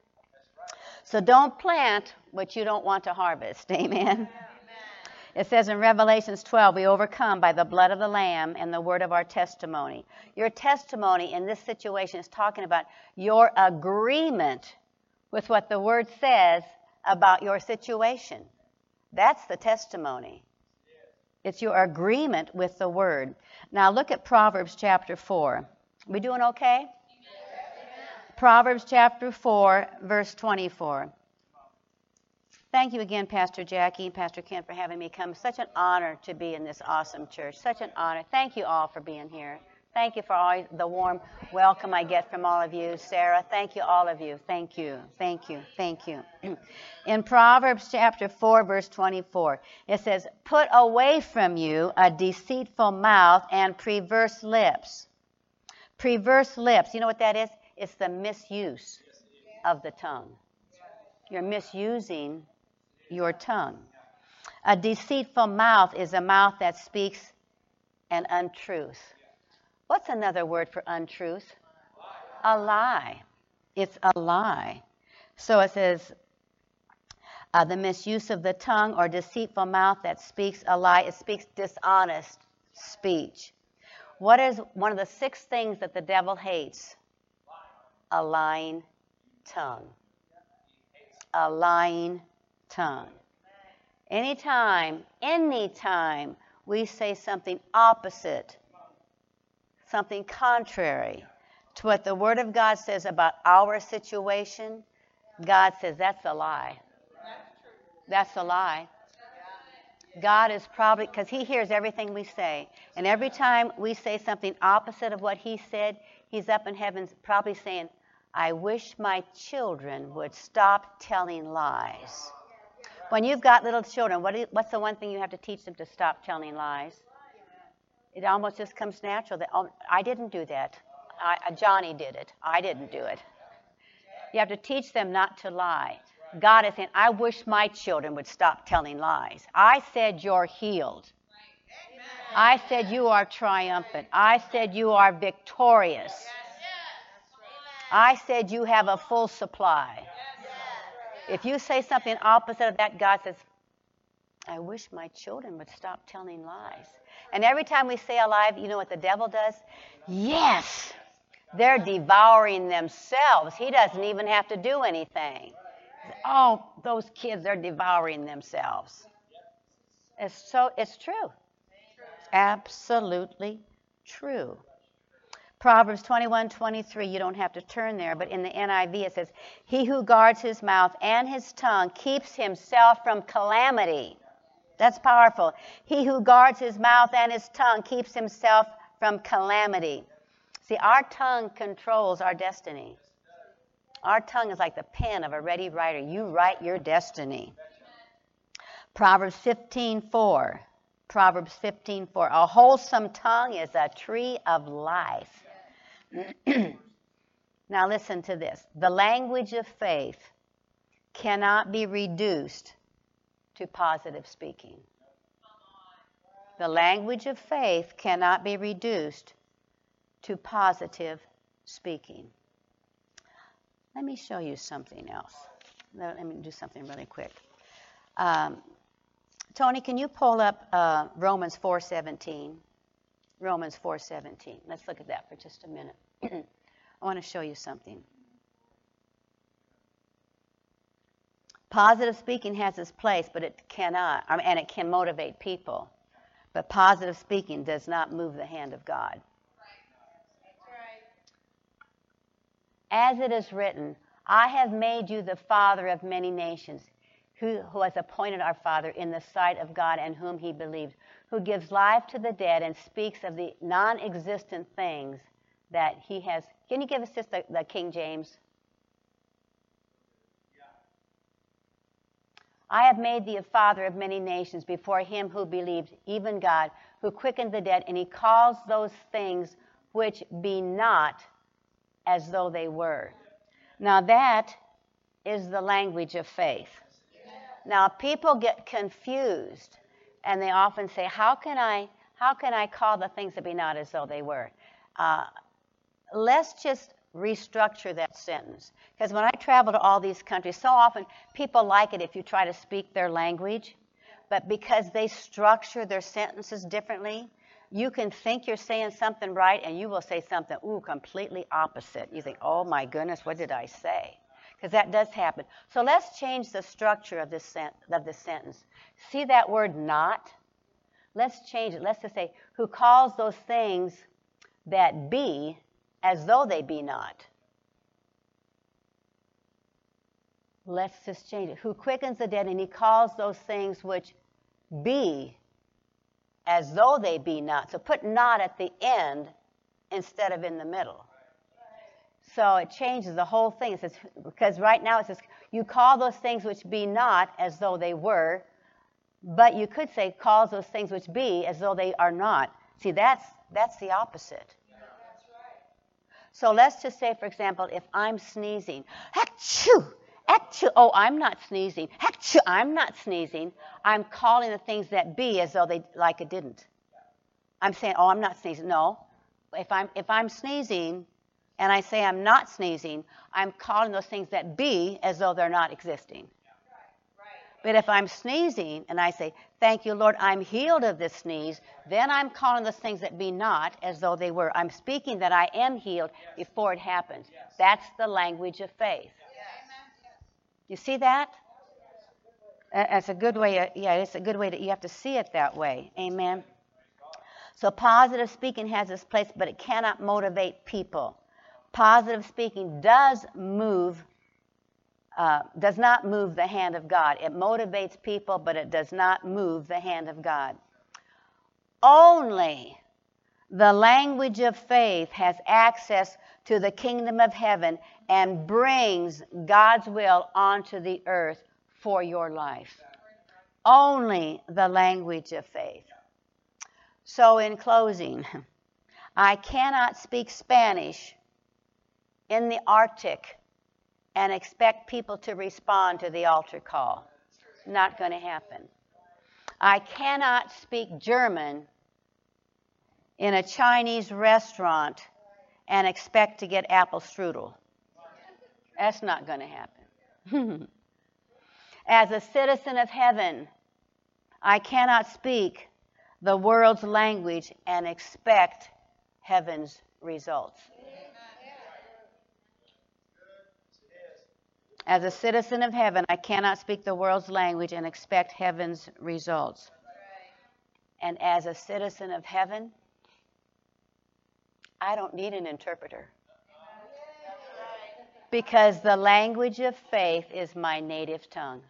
So don't plant what you don't want to harvest. Amen. It says in Revelations twelve, we overcome by the blood of the Lamb and the word of our testimony. Your testimony in this situation is talking about your agreement with what the word says about your situation. That's the testimony. It's your agreement with the word. Now look at Proverbs chapter four. We doing okay? Proverbs chapter four, verse twenty-four. Thank you again, Pastor Jackie and Pastor Kent, for having me come. Such an honor to be in this awesome church. Such an honor. Thank you all for being here. Thank you for all the warm welcome I get from all of you. Sarah, thank you, all of you. Thank you, thank you, thank you. In Proverbs chapter four, verse twenty-four, it says, put away from you a deceitful mouth and perverse lips. Perverse lips, you know what that is? It's the misuse of the tongue. You're misusing your tongue. A deceitful mouth is a mouth that speaks an untruth. What's another word for untruth? A lie. It's a lie. So it says, uh, the misuse of the tongue or deceitful mouth that speaks a lie. It speaks dishonest speech. What is one of the six things that the devil hates? A lying tongue. A lying tongue. Anytime, anytime we say something opposite, something contrary to what the Word of God says about our situation, God says that's a lie. That's a lie. God is probably, because He hears everything we say, and every time we say something opposite of what He said, He's up in heaven probably saying, I wish my children would stop telling lies. When you've got little children, what do you, what's the one thing you have to teach them? To stop telling lies. It almost just comes natural that, oh, I didn't do that. I, Johnny did it. I didn't do it. You have to teach them not to lie. God is saying, I wish my children would stop telling lies. I said you're healed. I said you are triumphant. I said you are victorious. I said you have a full supply. If you say something opposite of that, God says, I wish my children would stop telling lies. And every time we say a lie, you know what the devil does? Yes, they're devouring themselves. He doesn't even have to do anything. Oh, those kids, they're devouring themselves. It's so, it's true. It's absolutely true. Proverbs twenty-one twenty-three, you don't have to turn there, but in the N I V it says, he who guards his mouth and his tongue keeps himself from calamity. That's powerful. He who guards his mouth and his tongue keeps himself from calamity. See, our tongue controls our destiny. Our tongue is like the pen of a ready writer. You write your destiny. Proverbs fifteen four. Proverbs fifteen four. A wholesome tongue is a tree of life. Now listen to this. The language of faith cannot be reduced to positive speaking. The language of faith cannot be reduced to positive speaking. Let me show you something else. let me do something really quick. Um, Tony, can you pull up uh, Romans four seventeen? Romans four seventeen. Let's look at that for just a minute. I want to show you something. Positive speaking has its place, but it cannot, and it can motivate people. But positive speaking does not move the hand of God. As it is written, I have made you the father of many nations, who, who has appointed our Father in the sight of God and whom he believes, who gives life to the dead and speaks of the non-existent things that he has. Can you give us just the, the King James? I have made thee a father of many nations before him who believed, even God, who quickened the dead, and he calls those things which be not as though they were. Now that is the language of faith. Now people get confused, and they often say, how can I, how can I call the things that be not as though they were? Uh, let's just restructure that sentence. Because when I travel to all these countries, so often people like it if you try to speak their language, but because they structure their sentences differently, you can think you're saying something right and you will say something, ooh, completely opposite. You think, oh my goodness, what did I say? Because that does happen. So let's change the structure of this, sent- of this sentence. See that word not? Let's change it. Let's just say, who calls those things that be as though they be not. Let's just change it. Who quickens the dead, and he calls those things which be as though they be not. So put not at the end instead of in the middle. So it changes the whole thing. It says, because right now it says, you call those things which be not as though they were, but you could say calls those things which be as though they are not. See, that's that's the opposite. So let's just say, for example, if I'm sneezing, achoo, achoo, oh, I'm not sneezing, achoo, I'm not sneezing. I'm calling the things that be as though they like it didn't. I'm saying, oh, I'm not sneezing. No, if I'm if I'm sneezing, and I say I'm not sneezing, I'm calling those things that be as though they're not existing. But if I'm sneezing and I say, thank you, Lord, I'm healed of this sneeze, then I'm calling those things that be not as though they were. I'm speaking that I am healed before it happens. That's the language of faith. You see that? That's a good way. Yeah, it's a good way that you have to see it that way. Amen. So positive speaking has its place, but it cannot motivate people. Positive speaking does move Uh, does not move the hand of God. It motivates people, but it does not move the hand of God. Only the language of faith has access to the kingdom of heaven and brings God's will onto the earth for your life. Only the language of faith. So in closing, I cannot speak Spanish in the Arctic and expect people to respond to the altar call. Not going to happen. I cannot speak German in a Chinese restaurant and expect to get apple strudel. That's not going to happen. As a citizen of heaven, I cannot speak the world's language and expect heaven's results. As a citizen of heaven, I cannot speak the world's language and expect heaven's results. And as a citizen of heaven, I don't need an interpreter. Because the language of faith is my native tongue.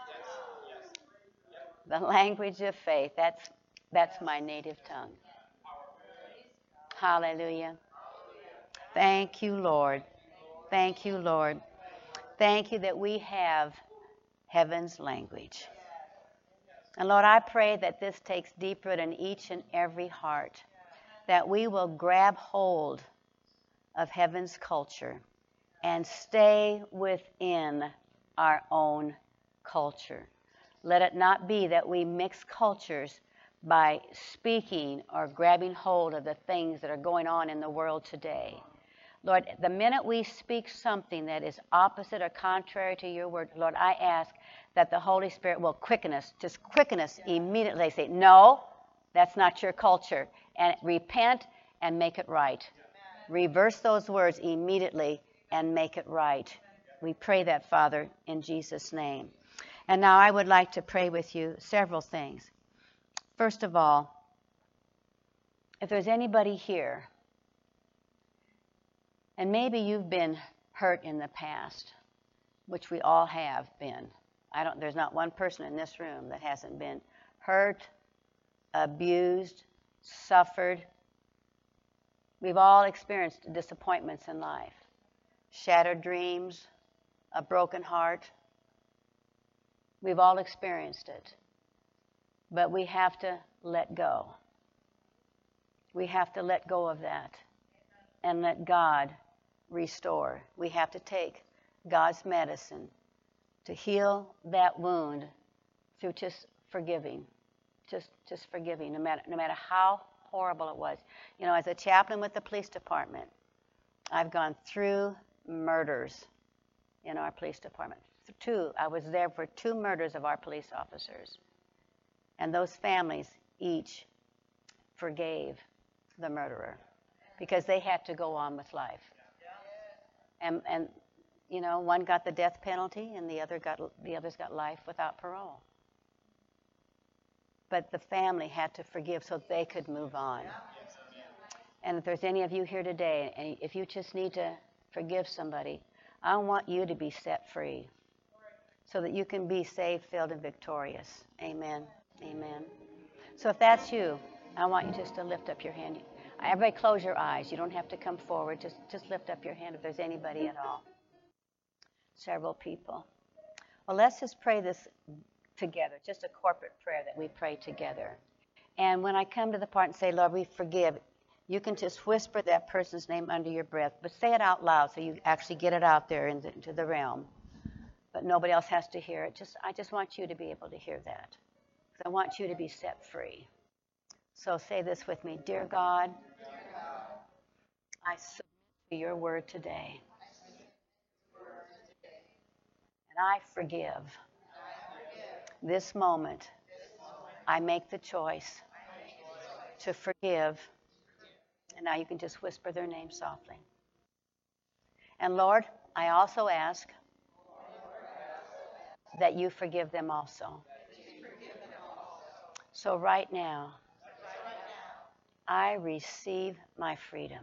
The language of faith, that's, that's my native tongue. Hallelujah. Thank you, Lord. Thank you, Lord. Thank you that we have heaven's language. And Lord, I pray that this takes deep root in each and every heart, that we will grab hold of heaven's culture and stay within our own culture. Let it not be that we mix cultures by speaking or grabbing hold of the things that are going on in the world today. Lord, the minute we speak something that is opposite or contrary to your word, Lord, I ask that the Holy Spirit will quicken us, just quicken us immediately. Say, no, that's not your culture. And repent and make it right. Reverse those words immediately and make it right. We pray that, Father, in Jesus' name. And now I would like to pray with you several things. First of all, if there's anybody here, and maybe you've been hurt in the past, which we all have been. I don't, there's not one person in this room that hasn't been hurt, abused, suffered. We've all experienced disappointments in life, shattered dreams, a broken heart. We've all experienced it. But we have to let go. We have to let go of that and let God restore. We have to take God's medicine to heal that wound through just forgiving. Just just forgiving, no matter no matter how horrible it was. You know, as a chaplain with the police department, I've gone through murders in our police department. Two, I was there for two murders of our police officers. And those families each forgave the murderer because they had to go on with life. And and you know, one got the death penalty and the other got the others got life without parole. But the family had to forgive so they could move on. And if there's any of you here today, and if you just need to forgive somebody, I want you to be set free so that you can be saved, filled, and victorious. Amen. Amen. So if that's you, I want you just to lift up your hand. Everybody close your eyes. You don't have to come forward. Just, just lift up your hand if there's anybody at all. Several people. Well, let's just pray this together, just a corporate prayer that we pray together. And when I come to the part and say, Lord, we forgive, you can just whisper that person's name under your breath, but say it out loud so you actually get it out there into, into the realm. But nobody else has to hear it. Just I just want you to be able to hear that. Because I want you to be set free. So say this with me. Dear God, I submit to your word today. And I forgive. This moment, I make the choice to forgive. And now you can just whisper their name softly. And Lord, I also ask that you forgive them also. So right now, I receive my freedom.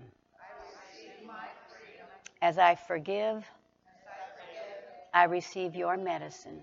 As I forgive, I receive your medicine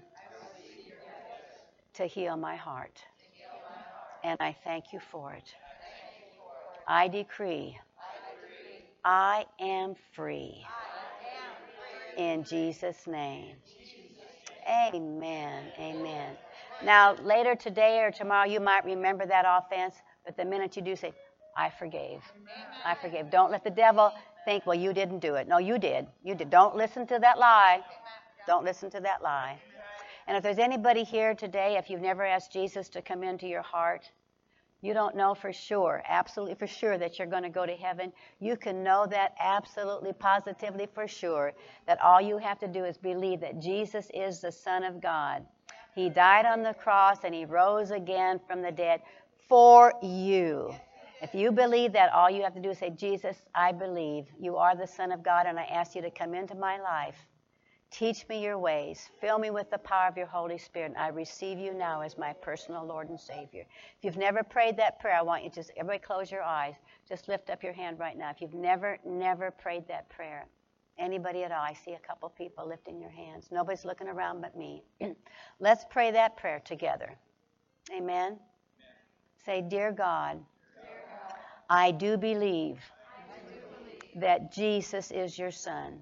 to heal my heart. And I thank you for it. I decree I am free. In Jesus' name. Amen. Amen. Now, later today or tomorrow, you might remember that offense, but the minute you do, say, I forgave. I forgave. Don't let the devil think, well, you didn't do it. No, you did. You did. Don't listen to that lie. Don't listen to that lie. And if there's anybody here today, if you've never asked Jesus to come into your heart, you don't know for sure, absolutely for sure, that you're going to go to heaven. You can know that absolutely, positively for sure, that all you have to do is believe that Jesus is the Son of God. He died on the cross and he rose again from the dead for you. If you believe that, all you have to do is say, Jesus, I believe you are the Son of God and I ask you to come into my life. Teach me your ways. Fill me with the power of your Holy Spirit. And I receive you now as my personal Lord and Savior. If you've never prayed that prayer, I want you to just, everybody close your eyes. Just lift up your hand right now. If you've never, never prayed that prayer, anybody at all, I see a couple people lifting your hands. Nobody's looking around but me. Let's pray that prayer together. Amen? Amen. Say, Dear God, Dear God, I do believe, I do believe that Jesus is your Son.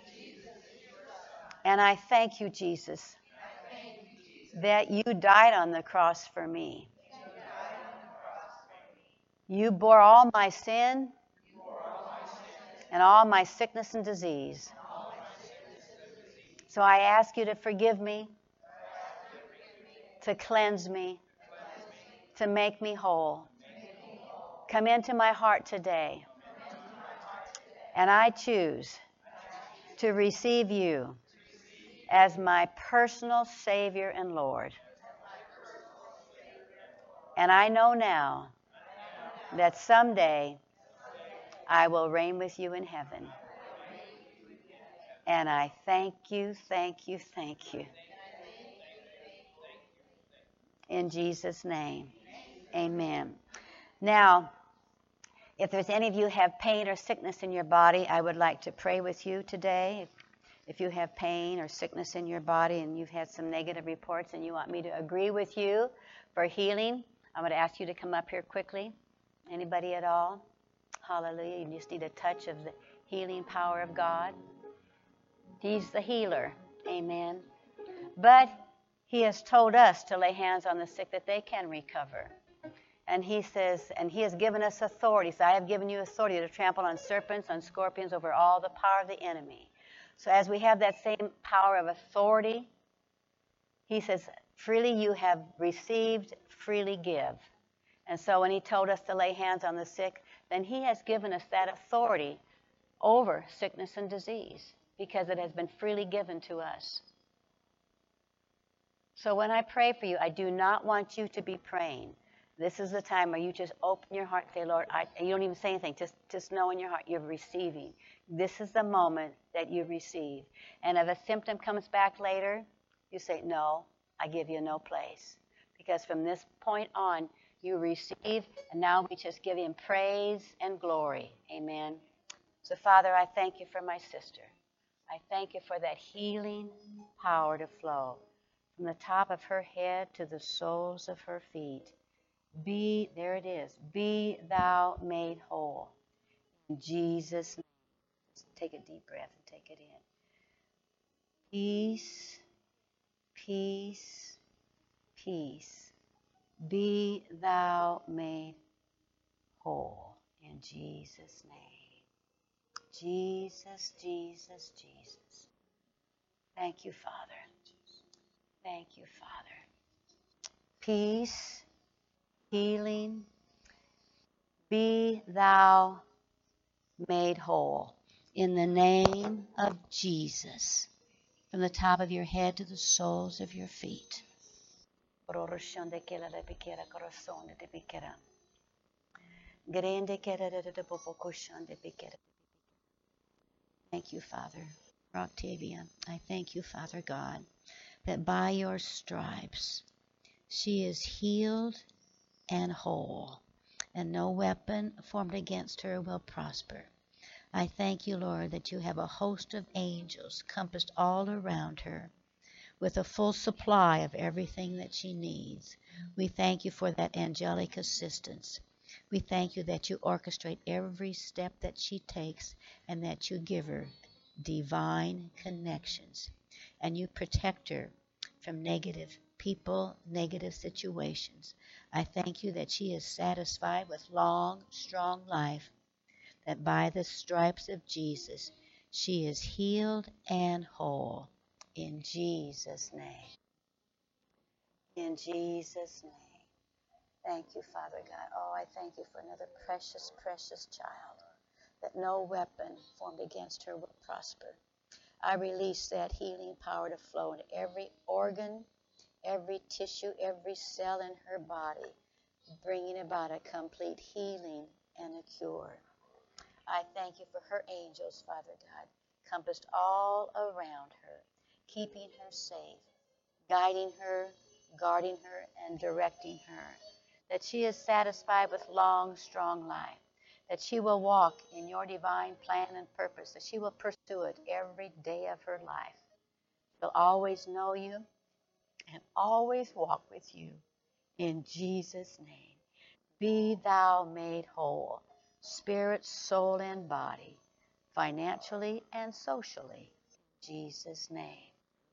And I thank you, Jesus, thank you, Jesus, that you died on the cross for me. You bore all my sin, all my sin and all my sickness and disease. Sickness and disease. So I ask you to forgive me, to cleanse me, to make me whole. Come into my heart today. And I choose to receive you as my personal Savior and Lord. And I know now that someday I will reign with you in heaven. And I thank you, thank you, thank you. In Jesus' name, amen. Now, if there's any of you have pain or sickness in your body, I would like to pray with you today. If you have pain or sickness in your body and you've had some negative reports and you want me to agree with you for healing, I'm going to ask you to come up here quickly. Anybody at all? Hallelujah. You just need a touch of the healing power of God. He's the healer. Amen. But he has told us to lay hands on the sick that they can recover. And he says, and he has given us authority. So I have given you authority to trample on serpents, on scorpions, over all the power of the enemy. So as we have that same power of authority, he says, freely you have received, freely give. And so when he told us to lay hands on the sick, then he has given us that authority over sickness and disease because it has been freely given to us. So when I pray for you, I do not want you to be praying. This is the time where you just open your heart and say, Lord, I, and you don't even say anything. Just, just know in your heart you're receiving. This is the moment that you receive. And if a symptom comes back later, you say, no, I give you no place. Because from this point on, you receive, and now we just give him praise and glory. Amen. So, Father, I thank you for my sister. I thank you for that healing power to flow from the top of her head to the soles of her feet. Be, there it is, be thou made whole. In Jesus' name. Take a deep breath and take it in. Peace, peace, peace. Be thou made whole. In Jesus' name. Jesus, Jesus, Jesus. Thank you, Father. Thank you, Father. Peace, healing, be thou made whole. In the name of Jesus, from the top of your head to the soles of your feet. Thank you, Father. Octavia, I thank you, Father God, that by your stripes she is healed and whole, and no weapon formed against her will prosper. I thank you, Lord, that you have a host of angels compassed all around her with a full supply of everything that she needs. We thank you for that angelic assistance. We thank you that you orchestrate every step that she takes and that you give her divine connections, and you protect her from negative people, negative situations. I thank you that she is satisfied with long, strong life, that by the stripes of Jesus she is healed and whole. In Jesus' name. In Jesus' name. Thank you, Father God. Oh, I thank you for another precious, precious child, that no weapon formed against her will prosper. I release that healing power to flow into every organ, every tissue, every cell in her body, bringing about a complete healing and a cure. I thank you for her angels, Father God, compassed all around her, keeping her safe, guiding her, guarding her, and directing her, that she is satisfied with long, strong life, that she will walk in your divine plan and purpose, that she will pursue it every day of her life. She'll always know you and always walk with you. In Jesus' name, be thou made whole, spirit, soul, and body, financially and socially. In Jesus' name.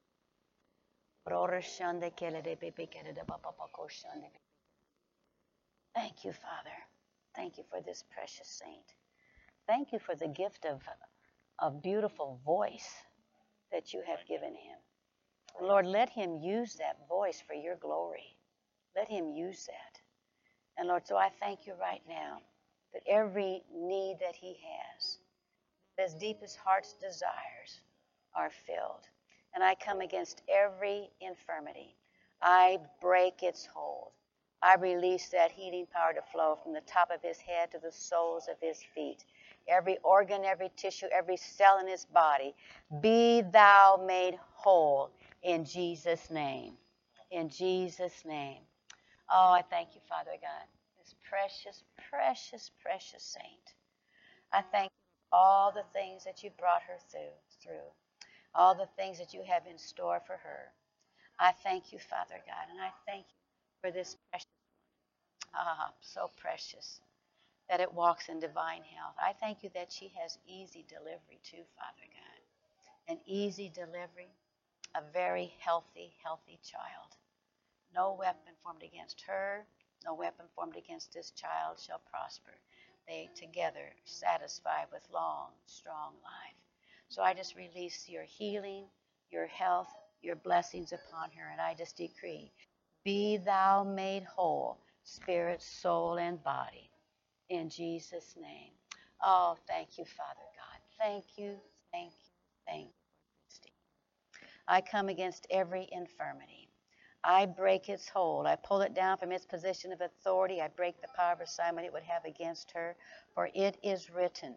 Thank you, Father. Thank you for this precious saint. Thank you for the gift of a beautiful voice that you have given him. Lord, let him use that voice for your glory. Let him use that. And Lord, so I thank you right now that every need that he has, His deepest heart's desires are filled. And I come against every infirmity. I break its hold. I release that healing power to flow from the top of his head to the soles of his feet. Every organ, every tissue, every cell in his body, be thou made whole in Jesus' name. In Jesus' name. Oh, I thank you, Father God, this precious, precious, precious saint. I thank you for all the things that you brought her through, through, all the things that you have in store for her. I thank you, Father God, and I thank you for this precious one. Ah, so precious that it walks in divine health. I thank you that she has easy delivery too, Father God. An easy delivery, a very healthy, healthy child. No weapon formed against her, no weapon formed against this child shall prosper. They together satisfy with long, strong life. So I just release your healing, your health, your blessings upon her, and I just decree, be thou made whole, spirit, soul, and body, in Jesus' name. Oh, thank you, Father God. Thank you, thank you, thank you for Christine. I come against every infirmity. I break its hold. I pull it down from its position of authority. I break the power of assignment it would have against her. For it is written,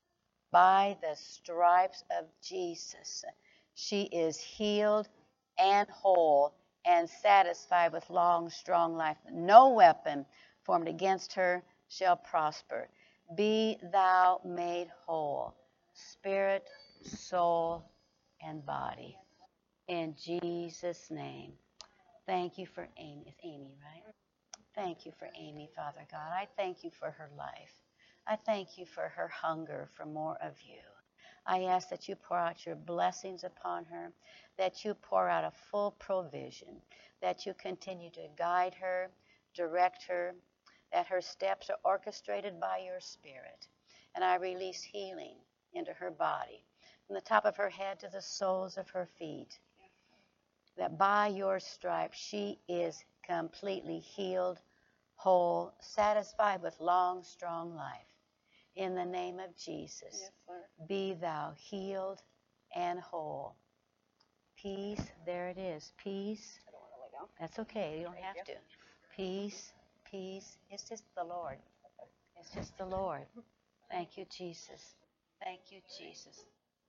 by the stripes of Jesus, she is healed and whole and satisfied with long, strong life. No weapon formed against her shall prosper. Be thou made whole, spirit, soul, and body. In Jesus' name. Thank you for Amy. It's Amy, right? Thank you for Amy, Father God. I thank you for her life. I thank you for her hunger for more of you. I ask that you pour out your blessings upon her, that you pour out a full provision, that you continue to guide her, direct her, that her steps are orchestrated by your Spirit. And I release healing into her body, from the top of her head to the soles of her feet, that by your stripes she is completely healed, whole, satisfied with long, strong life. In the name of Jesus, yes, be thou healed and whole. Peace, there it is. Peace. I don't want to lay down. That's okay. You don't Thank have you. to. Peace, peace. It's just the Lord. It's just the Lord. Thank you, Jesus. Thank you, Jesus.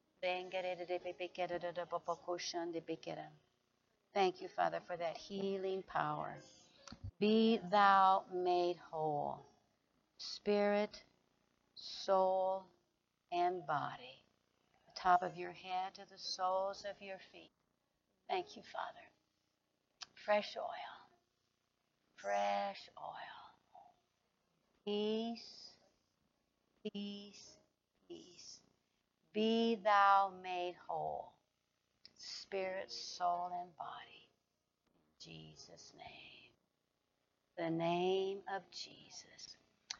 Thank you, Father, for that healing power. Be thou made whole, spirit, soul, and body. The top of your head to the soles of your feet. Thank you, Father. Fresh oil. Fresh oil. Peace, peace, peace. Be thou made whole, spirit, soul, and body. In Jesus' name. The name of Jesus.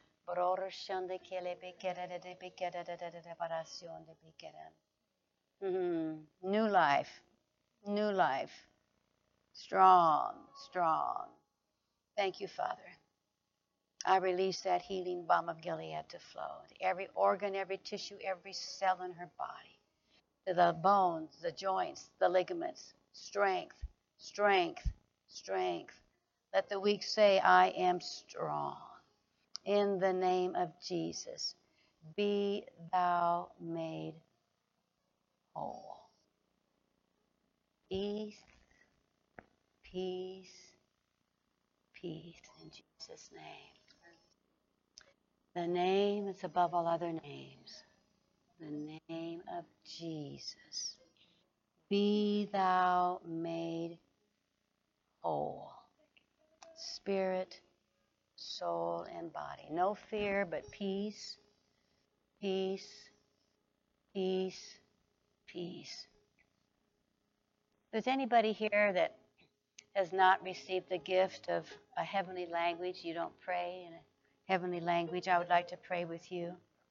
Mm-hmm. New life. New life. Strong, strong. Thank you, Father. I release that healing balm of Gilead to flow to every organ, every tissue, every cell in her body, to the bones, the joints, the ligaments. Strength, strength, strength. Let the weak say, I am strong. In the name of Jesus, be thou made whole. Peace, peace, peace in Jesus' name. The name is above all other names. The name of Jesus. Be thou made whole. Spirit, soul, and body. No fear, but peace, peace, peace, peace. If there's anybody here that has not received the gift of a heavenly language, you don't pray in a heavenly language, I would like to pray with you.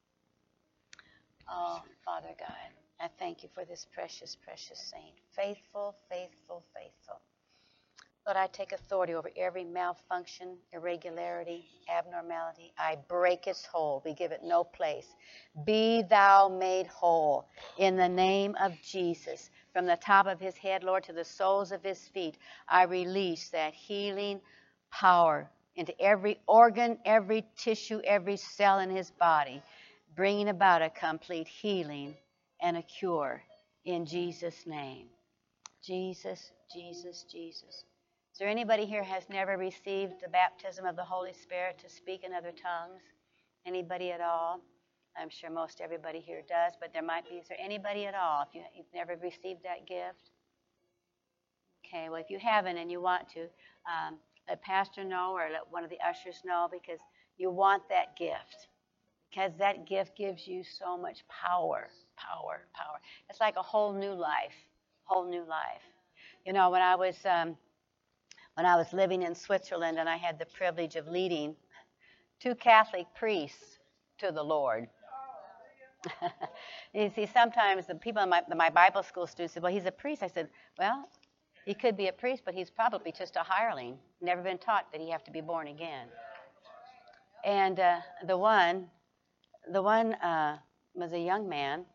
Oh, Father God, I thank you for this precious, precious saint. Faithful, faithful, faithful. Lord, I take authority over every malfunction, irregularity, abnormality. I break its hold. We give it no place. Be thou made whole in the name of Jesus. From the top of his head, Lord, to the soles of his feet, I release that healing power into every organ, every tissue, every cell in his body, bringing about a complete healing and a cure in Jesus' name. Jesus, Jesus, Jesus. Is there anybody here has never received the baptism of the Holy Spirit to speak in other tongues? Anybody at all? I'm sure most everybody here does, but there might be. Is there anybody at all if you, you've never received that gift? Okay, well, if you haven't and you want to, um, let Pastor know or let one of the ushers know, because you want that gift. Because that gift gives you so much power, power, power. It's like a whole new life, whole new life. You know, when I was... Um, When I was living in Switzerland and I had the privilege of leading two Catholic priests to the Lord. You see, sometimes the people in my, my Bible school students said, well, he's a priest. I said, well, he could be a priest, but he's probably just a hireling. Never been taught that he have to be born again. And uh, the one, the one uh, was a young man,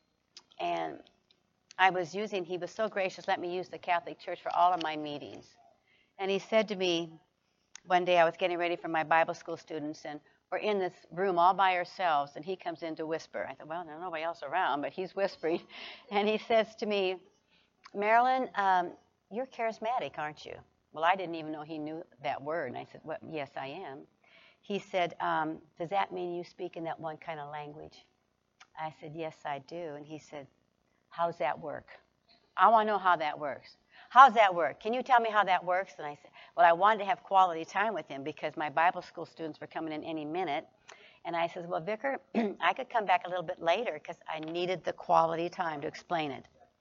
and I was using, he was so gracious, let me use the Catholic Church for all of my meetings. And he said to me, one day I was getting ready for my Bible school students, and we're in this room all by ourselves, and he comes in to whisper. I thought, well, there's nobody else around, but he's whispering. And he says to me, Marilyn, um, you're charismatic, aren't you? Well, I didn't even know he knew that word. And I said, well, yes, I am. He said, um, does that mean you speak in that one kind of language? I said, yes, I do. And he said, how's that work? I want to know how that works. How's that work? Can you tell me how that works? And I said, well, I wanted to have quality time with him because my Bible school students were coming in any minute. And I said, well, Vicar, I could come back a little bit later because I needed the quality time to explain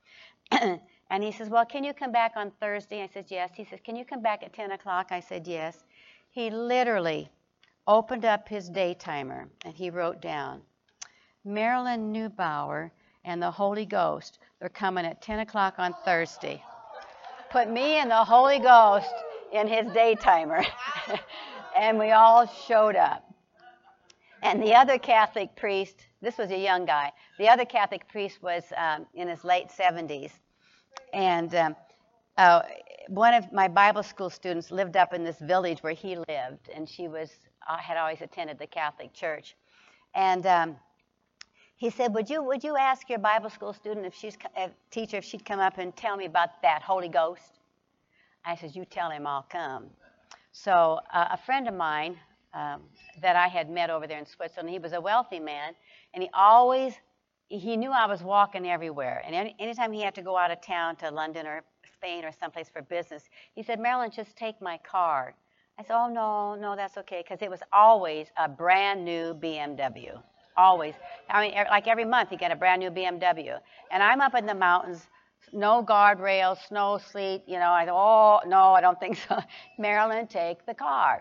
it. And he says, well, can you come back on Thursday? I said, yes. He says, can you come back at ten o'clock? I said, yes. He literally opened up his day timer and he wrote down, Marilyn Neubauer and the Holy Ghost, they're coming at ten o'clock on Thursday. Put me and the Holy Ghost in his day timer. And we all showed up. And the other Catholic priest, this was a young guy, the other Catholic priest was um, in his late seventies. And um, uh, one of my Bible school students lived up in this village where he lived, and she was uh, had always attended the Catholic Church. And um, he said, would you would you ask your Bible school student, if she's a teacher, if she'd come up and tell me about that Holy Ghost? I said, you tell him I'll come. So uh, a friend of mine um, that I had met over there in Switzerland, he was a wealthy man, and he always, he knew I was walking everywhere. And any, anytime he had to go out of town to London or Spain or someplace for business, he said, Marilyn, just take my car. I said, oh, no, no, that's okay, because it was always a brand new B M W. Always. I mean, like every month, you get a brand new B M W. And I'm up in the mountains, no guardrails, snow, sleet. You know, I thought, oh, no, I don't think so. Marilyn, take the car.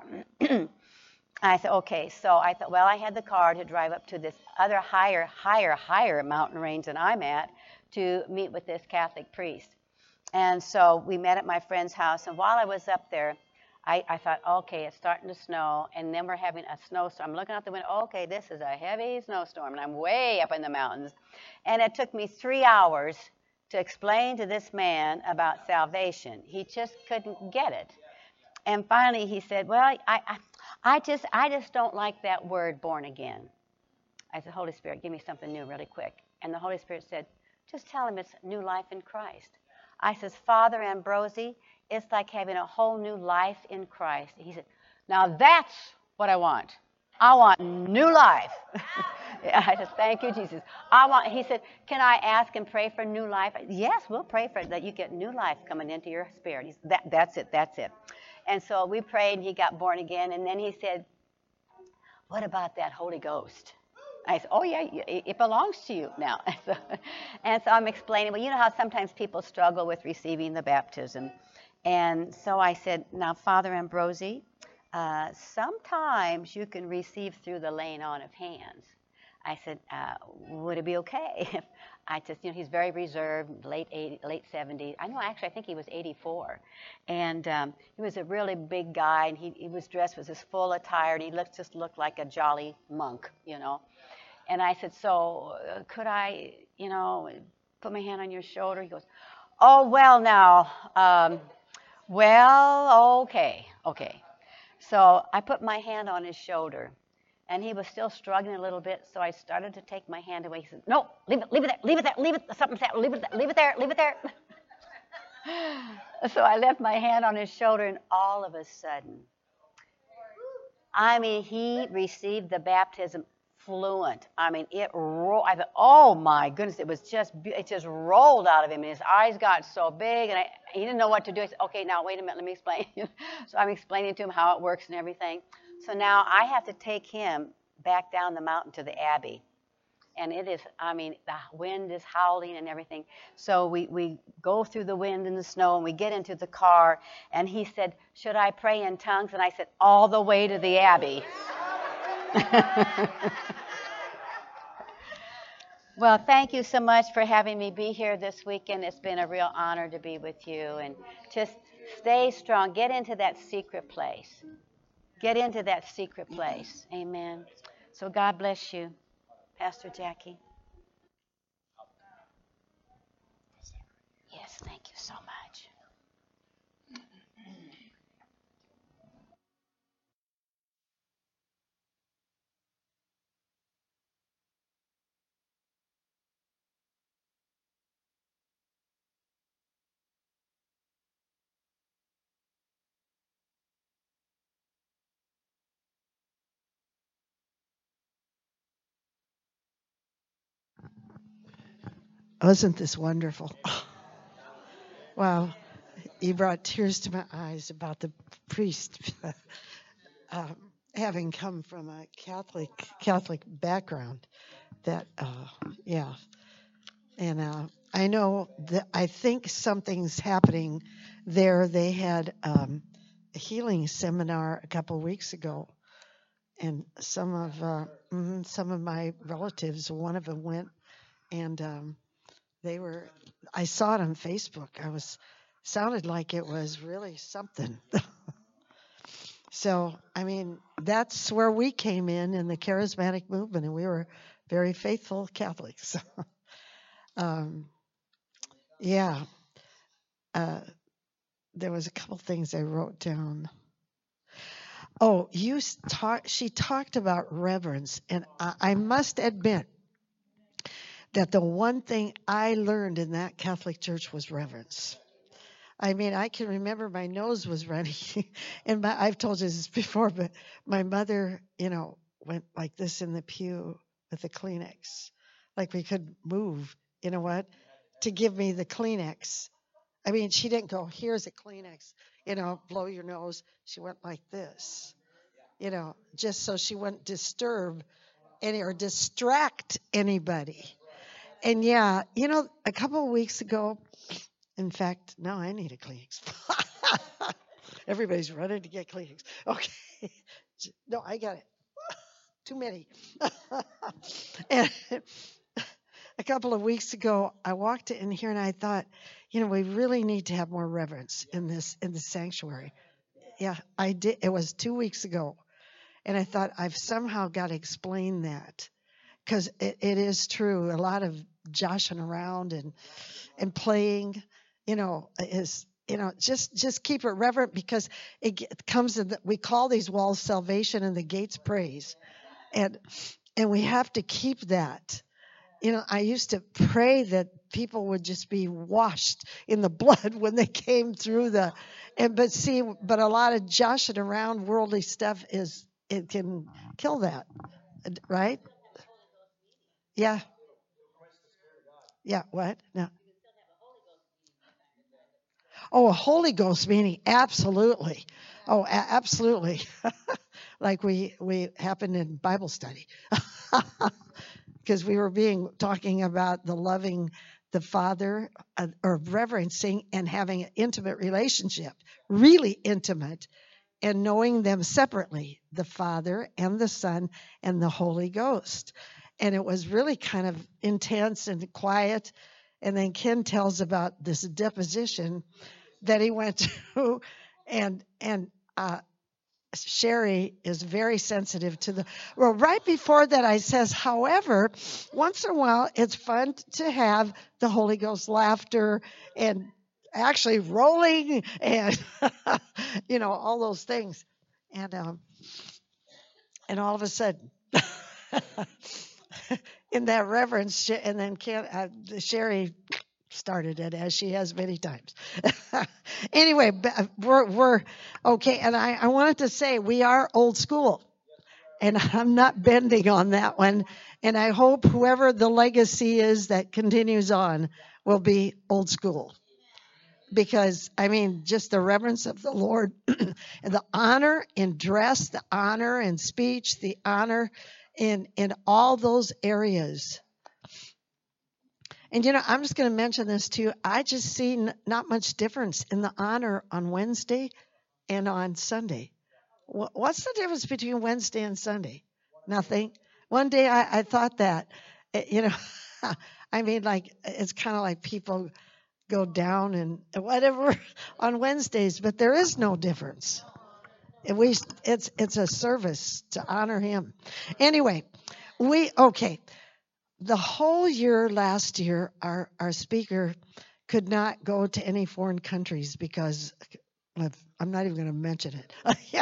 I said, okay. So I thought, well, I had the car to drive up to this other higher, higher, higher mountain range than I'm at to meet with this Catholic priest. And so we met at my friend's house. And while I was up there, I, I thought, okay, it's starting to snow, and then we're having a snowstorm. I'm looking out the window, okay, this is a heavy snowstorm, and I'm way up in the mountains. And it took me three hours to explain to this man about salvation. He just couldn't get it. And finally he said, well, I, I, I, just, I just don't like that word, born again. I said, Holy Spirit, give me something new really quick. And the Holy Spirit said, just tell him it's new life in Christ. I says, Father Ambrosi, it's like having a whole new life in Christ. He said, now that's what I want. I want new life. I said, thank you, Jesus. I want. He said, can I ask and pray for new life? Yes, we'll pray for it, that you get new life coming into your spirit. He said, that, that's it, that's it. And so we prayed, and he got born again. And then he said, what about that Holy Ghost? I said, oh, yeah, it belongs to you now. So, and so I'm explaining, well, you know how sometimes people struggle with receiving the baptism. And so I said, now, Father Ambrosi, uh, sometimes you can receive through the laying on of hands. I said, uh, would it be okay if I just, you know, he's very reserved, late eighty, late seventies. I know, actually, I think he was eighty-four. And um, he was a really big guy, and he, he was dressed with his full attire, and he looked, just looked like a jolly monk, you know. And I said, so uh, could I, you know, put my hand on your shoulder? He goes, oh, well, now, um, well, okay, okay. So I put my hand on his shoulder, and he was still struggling a little bit, so I started to take my hand away. He said, no, leave it, leave it there, leave it there, leave it, something's happening, leave it there, leave it there, leave it there. So I left my hand on his shoulder, and all of a sudden, I mean, he received the baptism fluent. I mean, it rolled. I thought, oh my goodness, it was just, it just rolled out of him, and his eyes got so big, and I, he didn't know what to do. I said, okay, now wait a minute, let me explain. So I'm explaining to him how it works and everything. So now I have to take him back down the mountain to the Abbey. And it is, I mean, the wind is howling and everything. So we, we go through the wind and the snow, and we get into the car, and he said, should I pray in tongues? And I said, all the way to the Abbey. Well, thank you so much for having me be here this weekend. It's been a real honor to be with you. And just stay strong. Get into that secret place. Get into that secret place. Amen. So God bless you, Pastor Jackie. Yes, thank you so much. Wasn't this wonderful? Wow. You brought tears to my eyes about the priest uh, having come from a Catholic Catholic background. That, uh, yeah. And uh, I know that I think something's happening there. They had um, a healing seminar a couple of weeks ago, and some of uh, mm, some of my relatives, one of them went, and um, they were. I saw it on Facebook. I was sounded like it was really something. So, I mean, that's where we came in in the charismatic movement, and we were very faithful Catholics. um, yeah. Uh, there was a couple things I wrote down. Oh, you talk, she talked about reverence, and I, I must admit that the one thing I learned in that Catholic church was reverence. I mean, I can remember my nose was running, and my, I've told you this before, but my mother, you know, went like this in the pew with the Kleenex, like we couldn't move, you know what, to give me the Kleenex. I mean, she didn't go, here's a Kleenex, you know, blow your nose. She went like this, you know, just so she wouldn't disturb any or distract anybody. And yeah, you know, a couple of weeks ago, in fact, now I need a Kleenex. Everybody's running to get Kleenex. Okay. No, I got it. Too many. And a couple of weeks ago, I walked in here and I thought, you know, we really need to have more reverence in this in the sanctuary. Yeah, I did. It was two weeks ago. And I thought, I've somehow got to explain that. Because it, it is true. A lot of joshing around and and playing, you know, is, you know, just just keep it reverent, because it comes in the, we call these walls salvation and the gates praise. And and we have to keep that. You know, I used to pray that people would just be washed in the blood when they came through the, and but see, but a lot of joshing around worldly stuff is, it can kill that, right? Yeah. Yeah, what? No. Oh, a Holy Ghost meaning, absolutely. Oh, a- absolutely. Like we we happened in Bible study. Because we were being talking about the loving the Father, uh, or reverencing and having an intimate relationship, really intimate, and knowing them separately, the Father and the Son and the Holy Ghost. and it was really kind of intense and quiet. And then Ken tells about this deposition that he went to, and and uh, Sherry is very sensitive to the. Well, right before that, I says, however, once in a while, it's fun to have the Holy Ghost laughter and actually rolling and you know all those things, and um, and all of a sudden. In that reverence, and then Ken, uh, Sherry started it, as she has many times. Anyway, we're, we're okay, and I, I wanted to say we are old school, and I'm not bending on that one, and I hope whoever the legacy is that continues on will be old school. Because, I mean, just the reverence of the Lord, and the honor in dress, the honor in speech, the honor in in all those areas. And, you know, I'm just going to mention this to you. I just see n- not much difference in the honor on Wednesday and on Sunday. Wh- What's the difference between Wednesday and Sunday? Nothing. One day I, I thought that, eh, you know, I mean, like, it's kind of like people go down and whatever on Wednesdays, but there is no difference. And we, it's it's a service to honor him. Anyway, we okay. The whole year last year, our our speaker could not go to any foreign countries because I'm not even going to mention it. yeah,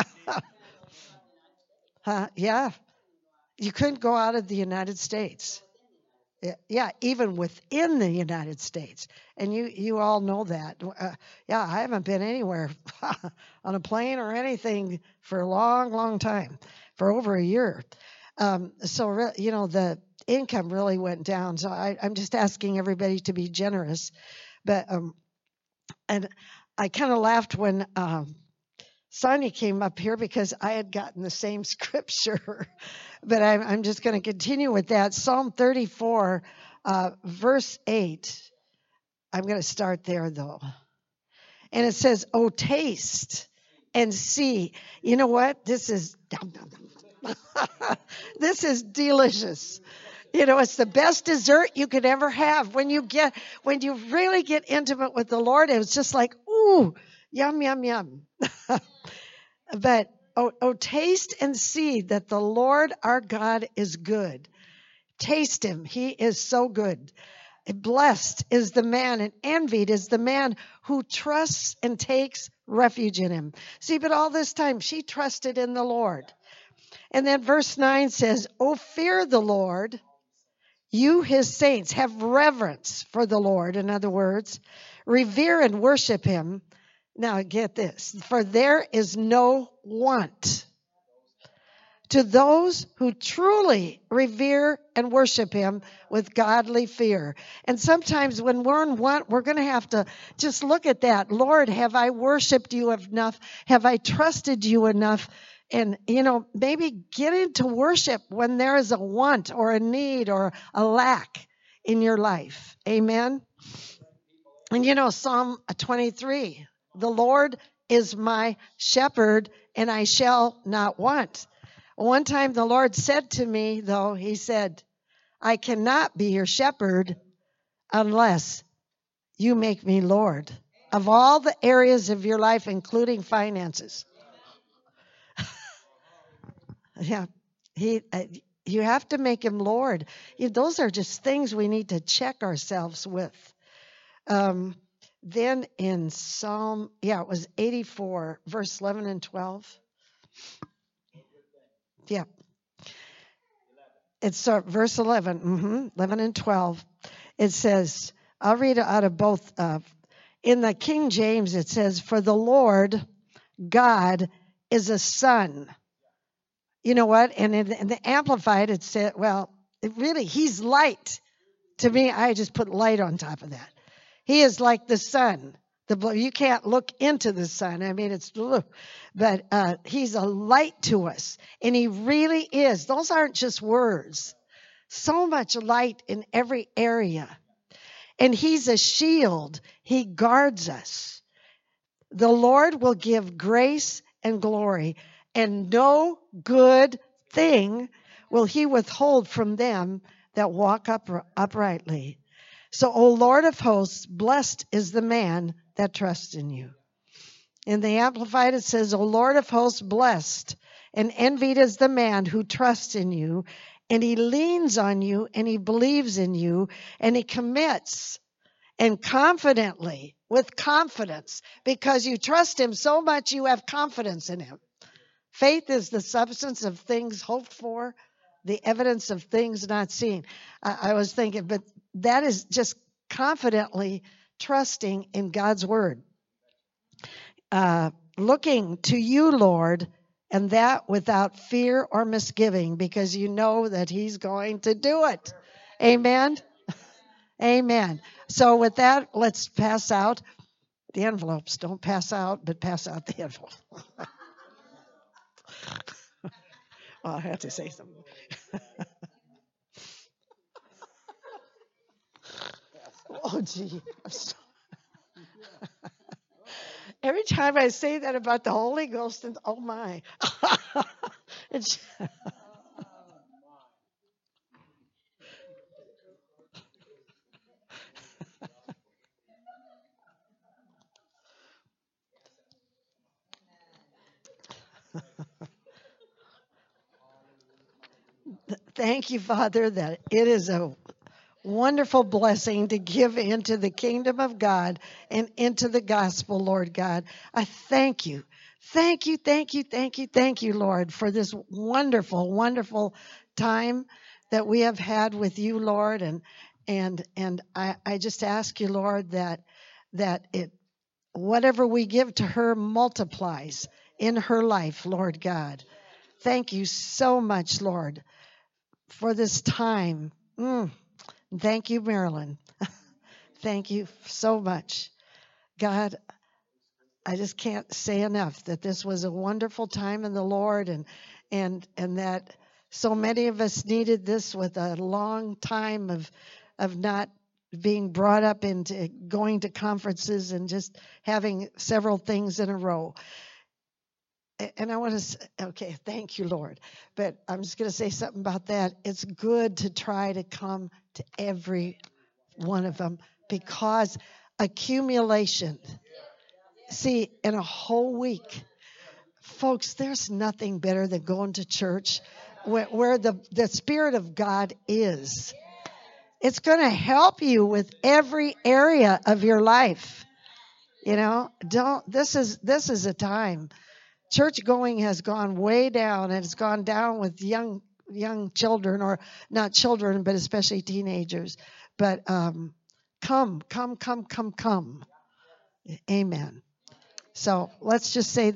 huh? Yeah, you couldn't go out of the United States. Yeah, yeah, even within the United States, and you you all know that. Uh, yeah, I haven't been anywhere on a plane or anything for a long, long time, for over a year. Um, so re- you know the income really went down. So I, I'm just asking everybody to be generous. But um, and I kind of laughed when um, Sonia came up here because I had gotten the same scripture. But I'm, I'm just going to continue with that. Psalm thirty-four, uh, verse eight. I'm going to start there, though. And it says, "Oh, taste and see." You know what? This is this is delicious. You know, it's the best dessert you could ever have. When you get, when you really get intimate with the Lord, it was just like, ooh, yum, yum, yum. But oh, oh, taste and see that the Lord our God is good. Taste him. He is so good. Blessed is the man, and envied is the man who trusts and takes refuge in him. See, but all this time she trusted in the Lord. And then verse nine says, "Oh, fear the Lord, you his saints, have reverence for the Lord." In other words, revere and worship him. Now get this, for there is no want to those who truly revere and worship him with godly fear. And sometimes when we're in want, we're going to have to just look at that. Lord, have I worshiped you enough? Have I trusted you enough? And, you know, maybe get into worship when there is a want or a need or a lack in your life. Amen. And, you know, Psalm twenty-three, the Lord is my shepherd and I shall not want. One time the Lord said to me, though, he said, "I cannot be your shepherd unless you make me Lord of all the areas of your life, including finances." Yeah, he. Uh, you have to make him Lord. You, those are just things we need to check ourselves with. Um, then in Psalm, yeah, it was eighty-four, verse eleven and twelve. Yeah. It's uh, verse eleven, mm-hmm, eleven and twelve. It says, I'll read it out of both. Uh, in the King James, it says, "For the Lord God is a sun." You know what? And in, in the Amplified, it said, well, it really, he's light. To me, I just put light on top of that. He is like the sun. The, you can't look into the sun. I mean, it's, but uh, he's a light to us. And he really is. Those aren't just words. So much light in every area. And he's a shield. He guards us. The Lord will give grace and glory, and no good thing will he withhold from them that walk upr- uprightly. So, O Lord of hosts, blessed is the man that trusts in you. In the Amplified, it says, O Lord of hosts, blessed and envied is the man who trusts in you, and he leans on you, and he believes in you, and he commits, and confidently, with confidence, because you trust him so much, you have confidence in him. Faith is the substance of things hoped for, the evidence of things not seen. I, I was thinking, but that is just confidently trusting in God's word. Uh, looking to you, Lord, and that without fear or misgiving, because you know that he's going to do it. Amen? Amen. So with that, let's pass out the envelopes. Don't pass out, but pass out the envelope. Well, I have to say something. Oh, gee. I'm so... Every time I say that about the Holy Ghost, and oh my. It's... Thank you, Father, that it is a wonderful blessing to give into the kingdom of God and into the gospel, Lord God. I thank you. Thank you, thank you, thank you, thank you, Lord, for this wonderful, wonderful time that we have had with you, Lord. And and and I, I just ask you, Lord, that that it whatever we give to her multiplies in her life, Lord God. Thank you so much, Lord, for this time. Mm. Thank you, Marilyn. Thank you so much. God, I just can't say enough that this was a wonderful time in the Lord, and and and that so many of us needed this with a long time of of not being brought up into going to conferences and just having several things in a row. And I want to say, okay, thank you, Lord. But I'm just going to say something about that. It's good to try to come to every one of them, because accumulation. See, in a whole week, folks, there's nothing better than going to church where, where the, the Spirit of God is. It's going to help you with every area of your life. You know, don't, this is, this is a time. Church going has gone way down, and it's gone down with young, young children, or not children, but especially teenagers. But, um, come, come, come, come, come. Amen. So let's just say